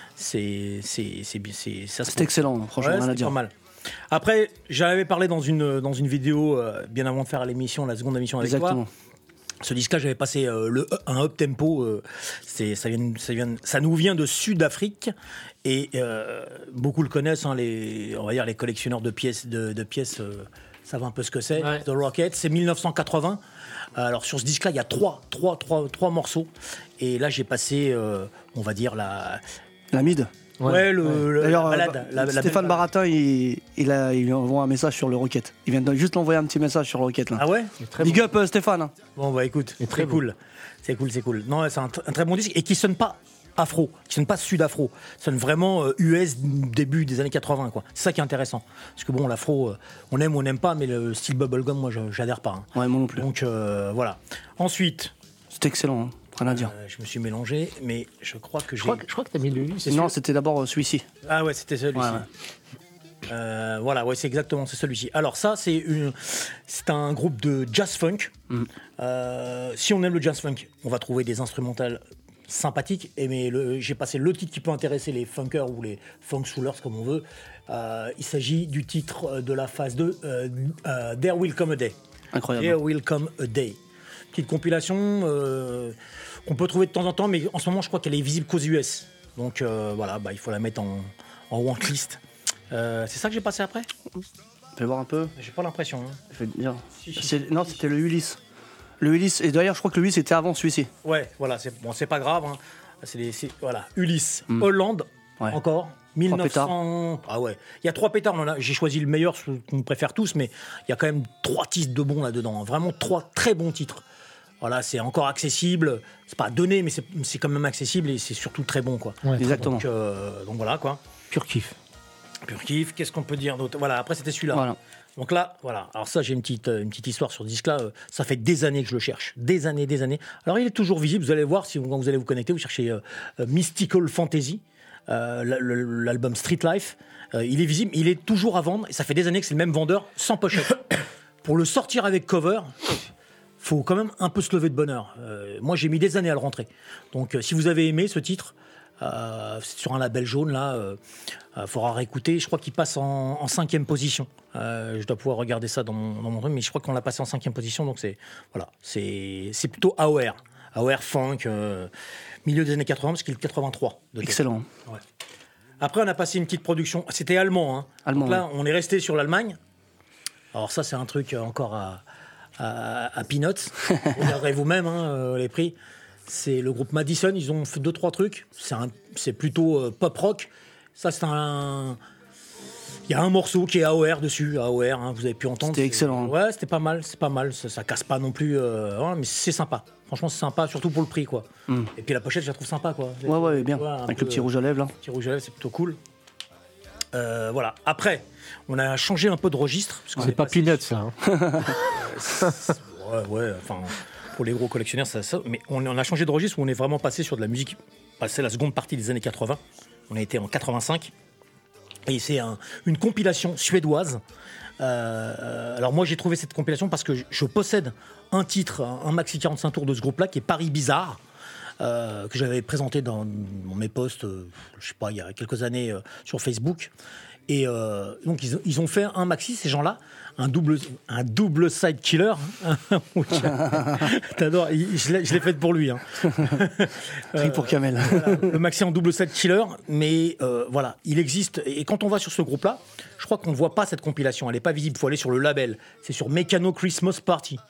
[SPEAKER 3] c'est c'est c'est bien, c'est ça. se
[SPEAKER 2] C'est excellent, hein, franchement,
[SPEAKER 3] Ouais,
[SPEAKER 2] rien à
[SPEAKER 3] c'est
[SPEAKER 2] dire.
[SPEAKER 3] pas mal. Après, j'en avais parlé dans une dans une vidéo euh, bien avant de faire l'émission, la seconde émission avec
[SPEAKER 2] Exactement.
[SPEAKER 3] toi. Ce disque-là, j'avais passé euh, le, un up tempo. Euh, c'est, ça, vient, ça, vient, ça nous vient de Sud-Afrique et euh, beaucoup le connaissent. Hein, les, on va dire les collectionneurs de pièces, de, de pièces, euh, savent un peu ce que c'est.
[SPEAKER 4] Ouais.
[SPEAKER 3] The Rocket, c'est mille neuf cent quatre-vingts. Alors sur ce disque-là, il y a trois, trois, trois, trois morceaux. Et là, j'ai passé, euh, on va dire la,
[SPEAKER 2] La mid.
[SPEAKER 3] ouais, le, le-
[SPEAKER 2] D'ailleurs,
[SPEAKER 3] la
[SPEAKER 2] euh,
[SPEAKER 3] balade, la- la
[SPEAKER 2] Stéphane
[SPEAKER 3] belle balade.
[SPEAKER 2] Baratin, il, il, a, il lui envoie un message sur le Rocket. Il vient de juste envoyer un petit message sur le Rocket. Là.
[SPEAKER 3] Ah ouais.
[SPEAKER 2] Big up euh, Stéphane. hein.
[SPEAKER 3] Bon bah écoute,
[SPEAKER 4] Et très
[SPEAKER 3] c'est cool, c'est cool, c'est cool. Non, c'est un, tr- un très bon disque et qui sonne pas afro, qui sonne pas sud-afro, sonne vraiment euh, U S début des années quatre-vingts quoi. C'est ça qui est intéressant. Parce que bon, l'afro, euh, on aime ou on n'aime pas, mais le style bubblegum, moi, je- j'adhère pas. hein.
[SPEAKER 2] Ouais, moi non plus.
[SPEAKER 3] Donc euh, voilà. Ensuite,
[SPEAKER 2] C'est excellent, hein. rien à dire.
[SPEAKER 3] euh, je me suis mélangé, mais je crois que
[SPEAKER 4] Je
[SPEAKER 3] j'ai.
[SPEAKER 4] crois que, je crois que t'as mis le c'est
[SPEAKER 2] Non, c'était d'abord euh, celui-ci.
[SPEAKER 3] Ah ouais, c'était celui-ci.
[SPEAKER 2] Ouais, ouais.
[SPEAKER 3] Euh, voilà, ouais, c'est exactement, c'est celui-ci. Alors ça, c'est une, c'est un groupe de jazz funk.
[SPEAKER 2] Mm.
[SPEAKER 3] Euh, si on aime le jazz funk, on va trouver des instrumentales sympathiques. Et mais le- j'ai passé le titre qui peut intéresser les funkers ou les funk soulers comme on veut. Euh, il s'agit du titre euh, de la phase deux, euh, euh, There Will Come a Day.
[SPEAKER 2] Incroyable.
[SPEAKER 3] There Will Come a Day. Petite compilation euh, qu'on peut trouver de temps en temps, mais en ce moment, je crois qu'elle est visible qu'aux U S. Donc euh, voilà, bah, il faut la mettre en, en wantlist. Euh, c'est ça que j'ai passé après?
[SPEAKER 2] Fais voir un peu.
[SPEAKER 3] J'ai pas l'impression. hein.
[SPEAKER 2] Je vais te dire.
[SPEAKER 3] Si, si,
[SPEAKER 2] C'est- Non, c'était le Ulysse. Le Ulysse. Et d'ailleurs, je crois que le Ulysse était avant celui-ci.
[SPEAKER 3] Ouais, voilà, c'est bon, c'est pas grave. hein. C'est les- c'est- voilà, Ulysse, Hollande,
[SPEAKER 2] Ouais.
[SPEAKER 3] encore. mille neuf cents. Ah ouais, il y a trois pétards. on en a- J'ai choisi le meilleur, ce qu'on préfère tous, mais il y a quand même trois titres de bons là-dedans. hein. Vraiment trois très bons titres. Voilà, c'est encore accessible. C'est pas donné, mais c'est c'est quand même accessible et c'est surtout très bon, quoi.
[SPEAKER 4] Ouais,
[SPEAKER 2] Exactement.
[SPEAKER 3] Donc, euh, donc voilà, quoi.
[SPEAKER 4] pur kiff.
[SPEAKER 3] Pur kiff. Qu'est-ce qu'on peut dire d'autre? Voilà, après c'était celui-là.
[SPEAKER 2] Voilà.
[SPEAKER 3] Donc là, voilà. Alors ça, j'ai une petite, euh, une petite histoire sur ce disque-là. Euh, Ça fait des années que je le cherche. Des années, des années. Alors il est toujours visible. Vous allez voir, si vous, quand vous allez vous connecter, vous cherchez euh, euh, Mystical Fantasy, euh, la- le- l'album Street Life. Euh, il est visible, il est toujours à vendre. Et ça fait des années que c'est le même vendeur, sans pochette. Pour le sortir avec cover, faut quand même un peu se lever de bonheur. Euh, moi, j'ai mis des années à le rentrer. Donc, euh, si vous avez aimé ce titre, euh, c'est sur un label jaune, là, euh, euh, faudra réécouter. Je crois qu'il passe en, en cinquième position. Euh, je dois pouvoir regarder ça dans mon, dans mon truc, mais je crois qu'on l'a passé en cinquième position. Donc, c'est voilà, c'est c'est plutôt A O R. A O R funk, euh, milieu des années quatre-vingts, parce qu'il est quatre-vingt-trois. de tête.
[SPEAKER 2] Excellent.
[SPEAKER 3] Ouais. Après, on a passé une petite production. C'était allemand. Hein.
[SPEAKER 2] Allemand,
[SPEAKER 3] Donc là,
[SPEAKER 2] ouais.
[SPEAKER 3] on est resté sur l'Allemagne. Alors ça, c'est un truc euh, encore à, à, à peanuts. Regarderez vous-même hein, euh, les prix. C'est le groupe Madison. Ils ont fait deux trois trucs. C'est un- c'est plutôt euh, pop rock. Ça, c'est un. Il y a un morceau qui est A O R dessus. A O R, hein, vous avez pu entendre.
[SPEAKER 2] C'était
[SPEAKER 3] C'est-
[SPEAKER 2] excellent.
[SPEAKER 3] Ouais, c'était pas mal. C'est pas mal. Ça, ça casse pas non plus. euh, voilà, mais c'est sympa. Franchement, c'est sympa, surtout pour le prix, quoi. Et puis la pochette, je la trouve sympa, quoi.
[SPEAKER 2] Mm. Ouais, ouais, bien.
[SPEAKER 3] Tu vois, un
[SPEAKER 2] Avec
[SPEAKER 3] peu,
[SPEAKER 2] le petit rouge à lèvres, là.
[SPEAKER 3] Petit rouge à lèvres, c'est plutôt cool. Euh, voilà. Après, on a changé un peu de registre. parce qu'on
[SPEAKER 4] C'est
[SPEAKER 3] est
[SPEAKER 4] pas
[SPEAKER 3] passé
[SPEAKER 4] peanuts, ça. hein.
[SPEAKER 3] sur- Ouais, ouais. Enfin, pour les gros collectionneurs, ça, ça. Mais on, on a changé de registre où on est vraiment passé sur de la musique. bah, c'est la seconde partie des années quatre-vingts. On a été en quatre-vingt-cinq. Et c'est un- une compilation suédoise. Euh, alors moi j'ai trouvé cette compilation parce que je, je possède un titre, un, un maxi quarante-cinq tours de ce groupe-là qui est Paris Bizarre, euh, que j'avais présenté dans, dans mes posts, euh, je sais pas, il y a quelques années euh, sur Facebook. Et euh, donc ils, ont- ils ont fait un maxi, ces gens-là, un double, un double side killer. T'adores, il- je l'ai je l'ai fait pour lui. Hein.
[SPEAKER 2] Prix pour Kamel.
[SPEAKER 3] Voilà, le maxi en double set killer, mais euh, voilà, il existe. Et quand on va sur ce groupe-là, je crois qu'on ne voit pas cette compilation. Elle n'est pas visible. Il faut aller sur le label. C'est sur Mécano Christmas Party.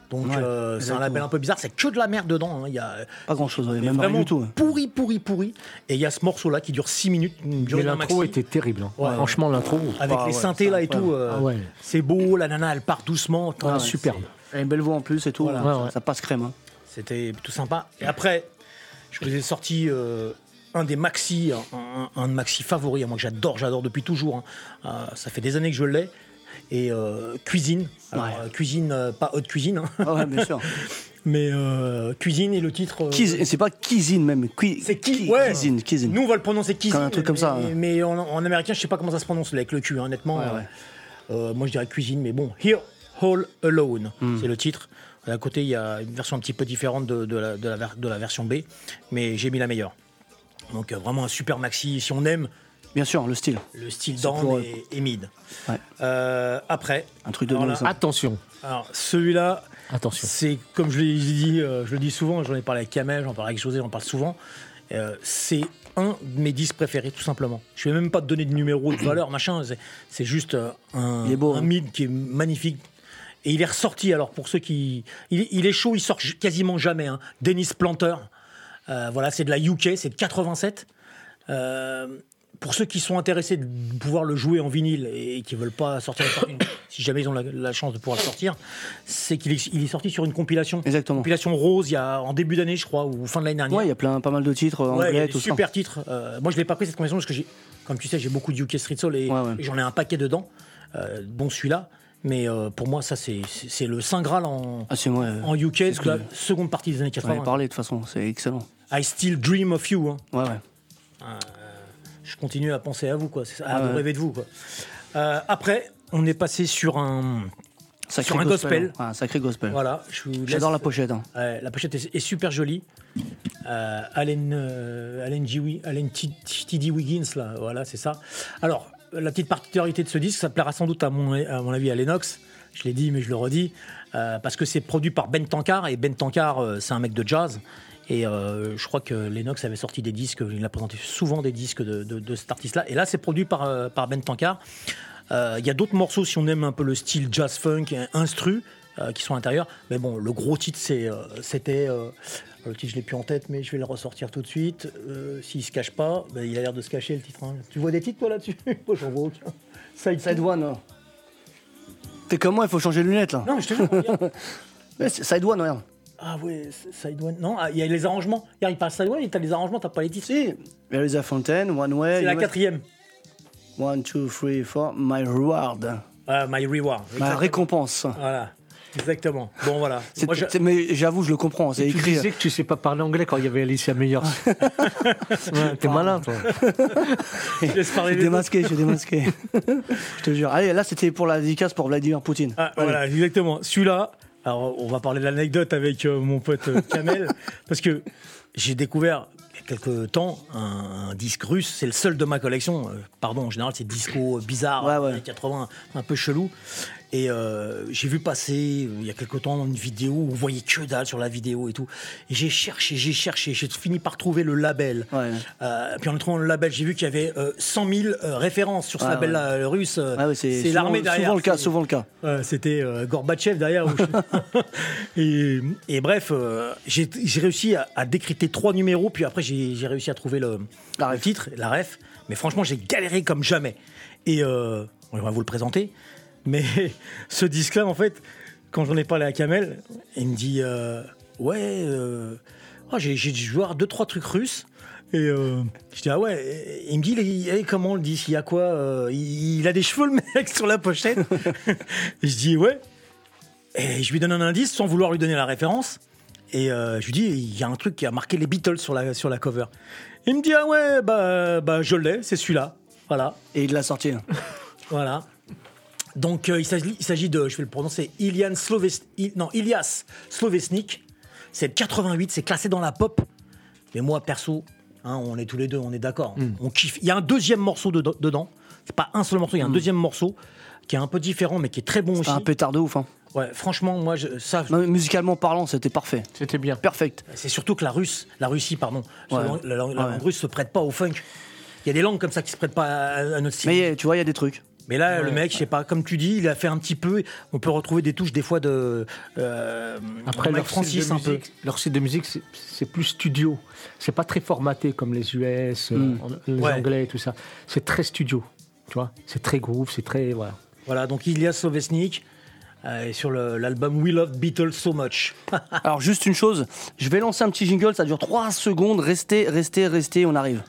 [SPEAKER 3] Donc
[SPEAKER 2] Ouais,
[SPEAKER 3] euh, c'est un
[SPEAKER 2] exactement.
[SPEAKER 3] label un peu bizarre, c'est que de la merde dedans. hein. Il y a
[SPEAKER 2] Pas grand chose,
[SPEAKER 3] mais
[SPEAKER 2] même rien
[SPEAKER 3] vraiment
[SPEAKER 2] du tout. hein.
[SPEAKER 3] pourri, pourri, pourri. Et il y a ce morceau-là qui dure six minutes, une durée
[SPEAKER 4] Mais
[SPEAKER 3] d'un
[SPEAKER 4] l'intro
[SPEAKER 3] maxi,
[SPEAKER 4] était terrible. hein.
[SPEAKER 3] Ouais.
[SPEAKER 4] Franchement, l'intro.
[SPEAKER 3] avec
[SPEAKER 2] Ah
[SPEAKER 3] les
[SPEAKER 2] ouais,
[SPEAKER 3] synthés
[SPEAKER 2] c'est
[SPEAKER 3] là et tout.
[SPEAKER 2] incroyable.
[SPEAKER 3] euh,
[SPEAKER 4] Ah ouais.
[SPEAKER 3] C'est beau, la nana elle part doucement.
[SPEAKER 2] Ah ouais,
[SPEAKER 4] superbe.
[SPEAKER 2] Elle a une belle voix en plus et tout.
[SPEAKER 3] Voilà.
[SPEAKER 2] ça,
[SPEAKER 4] Ouais, ouais.
[SPEAKER 2] ça passe crème. hein.
[SPEAKER 3] C'était tout sympa. Et après, je vous ai sorti euh, un des maxi, un, un, un de maxi favoris, moi que j'adore, j'adore depuis toujours. hein. Euh, ça fait des années que je l'ai. Et euh, cuisine. Alors,
[SPEAKER 2] Ouais.
[SPEAKER 3] euh, cuisine, euh, pas haute cuisine, hein,
[SPEAKER 2] Ah ouais, bien sûr.
[SPEAKER 3] mais euh, cuisine et le titre. euh,
[SPEAKER 2] Kiz- C'est pas Kizine même. Qui-
[SPEAKER 3] C'est qui,
[SPEAKER 2] Ki-
[SPEAKER 3] ouais.
[SPEAKER 2] Kizine, Kizine.
[SPEAKER 3] Nous, on va le prononcer cuisine.
[SPEAKER 2] Comme un truc comme
[SPEAKER 3] mais,
[SPEAKER 2] ça, hein.
[SPEAKER 3] Mais en, en américain, je sais pas comment ça se prononce avec le cul, hein, honnêtement.
[SPEAKER 2] Ouais,
[SPEAKER 3] euh,
[SPEAKER 2] ouais.
[SPEAKER 3] euh, moi, je dirais cuisine, mais bon. Here, All Alone,
[SPEAKER 2] Hmm.
[SPEAKER 3] c'est le titre. À côté, il y a une version un petit peu différente de, de la, de la ver- de la version B, mais j'ai mis la meilleure. Donc, euh, vraiment un super maxi. Si on aime
[SPEAKER 2] Bien sûr, le style.
[SPEAKER 3] le style
[SPEAKER 2] C'est
[SPEAKER 3] down
[SPEAKER 2] pour-
[SPEAKER 3] et, et mid.
[SPEAKER 2] Ouais.
[SPEAKER 3] Euh, après,
[SPEAKER 2] Un truc de
[SPEAKER 3] alors
[SPEAKER 2] dingue,
[SPEAKER 3] là,
[SPEAKER 2] ça.
[SPEAKER 4] Attention.
[SPEAKER 3] alors celui-là,
[SPEAKER 4] Attention.
[SPEAKER 3] c'est comme je l'ai dit, euh, je le dis souvent, j'en ai parlé avec Kamel, j'en parle avec José, j'en parle souvent. Euh, c'est un de mes disques préférés, tout simplement. Je vais même pas te donner de numéro, de valeur, machin. C'est, c'est juste euh, un,
[SPEAKER 2] Il est beau,
[SPEAKER 3] un
[SPEAKER 2] hein.
[SPEAKER 3] mid qui est magnifique. Et il est ressorti, alors pour ceux qui. Il, il est chaud, il sort j- quasiment jamais. Hein. Dennis Planter. Euh, voilà, c'est de la U K, c'est de quatre-vingt-sept. Euh, pour ceux qui sont intéressés de pouvoir le jouer en vinyle et qui veulent pas sortir, une- si jamais ils ont la, la chance de pouvoir le sortir, c'est qu'il est, il est sorti sur une compilation.
[SPEAKER 2] Exactement.
[SPEAKER 3] Compilation rose, il y a en début d'année, je crois, ou fin de l'année dernière.
[SPEAKER 2] Ouais, il y a plein, pas mal de titres euh,
[SPEAKER 3] Ouais, il y a
[SPEAKER 2] anglais,
[SPEAKER 3] des
[SPEAKER 2] tout ça.
[SPEAKER 3] super titres. Euh, moi, je l'ai pas pris cette compilation parce que j'ai, comme tu sais, j'ai beaucoup de U K Street Soul et,
[SPEAKER 2] Ouais, ouais.
[SPEAKER 3] et j'en ai un paquet dedans. Euh, bon, celui-là. Mais euh, pour moi, ça, c'est, c'est, c'est le Saint Graal en,
[SPEAKER 2] Ah, c'est moi. euh,
[SPEAKER 3] en U K,
[SPEAKER 2] c'est ce
[SPEAKER 3] de
[SPEAKER 2] que
[SPEAKER 3] la seconde partie des années
[SPEAKER 2] j'en avais
[SPEAKER 3] quatre-vingts.
[SPEAKER 2] parlé de toute façon, c'est excellent.
[SPEAKER 3] I still dream of you. hein.
[SPEAKER 2] Ouais, ouais.
[SPEAKER 3] Je continue à penser à vous, quoi. C'est- à
[SPEAKER 2] Ouais,
[SPEAKER 3] vous
[SPEAKER 2] ouais.
[SPEAKER 3] rêver de vous, quoi. Euh, après, on est passé sur un.
[SPEAKER 2] Sacré
[SPEAKER 3] Sur un gospel.
[SPEAKER 2] hein. Ouais, un sacré gospel.
[SPEAKER 3] Voilà. Je vous laisse-
[SPEAKER 2] J'adore la pochette. hein.
[SPEAKER 3] Ouais, la pochette est, est super jolie. Euh, Allen, euh, Allen, G. Wi- Allen T. T D Wiggins, là, voilà, c'est ça. Alors, la petite particularité de ce disque, ça plaira sans doute à mon, à mon avis à Lennox. Je l'ai dit, mais je le redis, euh, parce que c'est produit par Ben Tankard et Ben Tankard, euh, c'est un mec de jazz. Et euh, je crois que Lennox avait sorti des disques, il a présenté souvent des disques de, de, de cet artiste-là. Et là, c'est produit par, euh, par Ben Tankard. Euh, Il y a d'autres morceaux, si on aime un peu le style jazz funk, et instru, euh, qui sont à l'intérieur. Mais bon, le gros titre, c'est, euh, c'était. euh, le titre, je l'ai plus en tête, mais je vais le ressortir tout de suite. Euh, S'il se cache pas, ben, il a l'air de se cacher le titre. hein. Tu vois des titres, toi, là-dessus? Moi, j'en vois aucun. Side,
[SPEAKER 2] Side One. hein. T'es comme moi, il faut changer de lunettes là.
[SPEAKER 3] Non, mais je te jure, regarde.
[SPEAKER 2] Ouais, c'est Side One, regarde.
[SPEAKER 3] Ah ouais, Side One. Non, ah, il y a les arrangements. Regarde, il parle Side One, et t'as les arrangements, t'as pas les titres.
[SPEAKER 2] Si, there is a fountain, one way.
[SPEAKER 3] C'est la
[SPEAKER 2] you must-
[SPEAKER 3] quatrième.
[SPEAKER 2] One, two, three, four, my reward.
[SPEAKER 3] Ah, My Reward.
[SPEAKER 2] Ma
[SPEAKER 3] Exactement.
[SPEAKER 2] récompense.
[SPEAKER 3] Voilà. Exactement. Bon, voilà.
[SPEAKER 2] C'est-
[SPEAKER 3] Moi, je-
[SPEAKER 2] c'est- mais j'avoue, je le comprends, c'est
[SPEAKER 4] Tu
[SPEAKER 2] écrit.
[SPEAKER 4] disais que tu sais pas parler anglais quand il y avait Alicia Meyers. Ouais, t'es malin, toi.
[SPEAKER 3] je laisse parler
[SPEAKER 2] Je suis
[SPEAKER 3] les autres.
[SPEAKER 2] démasqué, je suis démasqué. Je te jure. Allez, là, c'était pour la dédicace pour Vladimir Poutine.
[SPEAKER 3] Ah,
[SPEAKER 2] Allez.
[SPEAKER 3] voilà, exactement. Celui-là, alors on va parler de l'anecdote avec euh, mon pote euh, Kamel, parce que j'ai découvert il y a quelques temps un, un disque russe, c'est le seul de ma collection. Euh, pardon, en général, c'est disco euh, bizarre,
[SPEAKER 2] Ouais, ouais.
[SPEAKER 3] années quatre-vingts, un peu chelou. Et euh, j'ai vu passer euh, il y a quelques temps une vidéo où on voyait que dalle sur la vidéo et tout. Et j'ai cherché, j'ai cherché, j'ai fini par trouver le label.
[SPEAKER 2] Ouais.
[SPEAKER 3] Euh, puis en trouvant le label, j'ai vu qu'il y avait euh, cent mille euh, références sur ce
[SPEAKER 2] Ouais,
[SPEAKER 3] label-là euh, russe. euh,
[SPEAKER 2] Ah ouais, c'est souvent-
[SPEAKER 3] l'armée derrière.
[SPEAKER 2] Souvent le cas,
[SPEAKER 3] C'est-
[SPEAKER 2] souvent le cas.
[SPEAKER 3] Ouais, c'était euh, Gorbatchev derrière. ou je- et, et bref, euh, j'ai j'ai réussi à, à décrypter trois numéros, puis après j'ai j'ai réussi à trouver le,
[SPEAKER 2] La
[SPEAKER 3] le
[SPEAKER 2] ref.
[SPEAKER 3] titre, la ref. Mais franchement, j'ai galéré comme jamais. Et euh, on va vous le présenter. Mais ce disque-là, en fait, quand j'en ai parlé à Kamel, il me dit euh, ouais, euh, oh, j'ai j'ai dû voir deux trois trucs russes. Et euh, je dis ah ouais. Et il me dit il- il- comment le disque, il y a quoi euh, il, il a des cheveux le mec sur la pochette. Et je dis ouais. Et je lui donne un indice sans vouloir lui donner la référence. Et euh, je lui dis il y a un truc qui a marqué les Beatles sur la sur la cover. Il me dit ah ouais bah bah je l'ai, c'est celui-là. Voilà.
[SPEAKER 2] Et il l'a sorti. hein.
[SPEAKER 3] Voilà. Donc euh, il s'agit il s'agit de, je vais le prononcer, Ilian Sloves, Il- non, Ilias Slovesnik. C'est de quatre-vingt-huit, c'est classé dans la pop. Mais moi, perso, hein, on est tous les deux, on est d'accord. On kiffe. Il y a un deuxième morceau de- dedans. C'est pas un seul morceau, il y a un deuxième morceau qui est un peu différent, mais qui est très bon aussi.
[SPEAKER 2] C'était un pétard de ouf. hein.
[SPEAKER 3] Ouais, franchement, moi, je- ça,
[SPEAKER 2] Non, mais musicalement parlant, c'était parfait.
[SPEAKER 4] C'était bien.
[SPEAKER 2] Perfect.
[SPEAKER 3] c'est surtout que la russe, la Russie, pardon,
[SPEAKER 2] Ouais.
[SPEAKER 3] la, la- la
[SPEAKER 2] Ouais.
[SPEAKER 3] langue russe se prête pas au funk. Il y a des langues comme ça qui se prêtent pas à, à notre style.
[SPEAKER 2] Mais tu vois, il y a des trucs.
[SPEAKER 3] Mais là, le
[SPEAKER 4] Ouais,
[SPEAKER 3] mec, je sais pas, comme tu dis, il a fait un petit peu. On peut retrouver des touches des fois de. Euh,
[SPEAKER 4] Après,
[SPEAKER 3] Mike
[SPEAKER 4] leur
[SPEAKER 3] Francis
[SPEAKER 4] style de
[SPEAKER 3] un peu.
[SPEAKER 4] musique, leur style de musique, c'est- c'est plus studio. C'est pas très formaté comme les U S, euh,
[SPEAKER 2] Mm.
[SPEAKER 4] les
[SPEAKER 3] Ouais.
[SPEAKER 4] Anglais et tout ça. C'est très studio, tu vois. C'est très groove, c'est très voilà.
[SPEAKER 3] Voilà, donc Ilias Slovesnik. euh, et sur le- l'album We Love Beatles So Much.
[SPEAKER 2] Alors juste une chose, je vais lancer un petit jingle, ça dure trois secondes, restez, restez, restez, on arrive.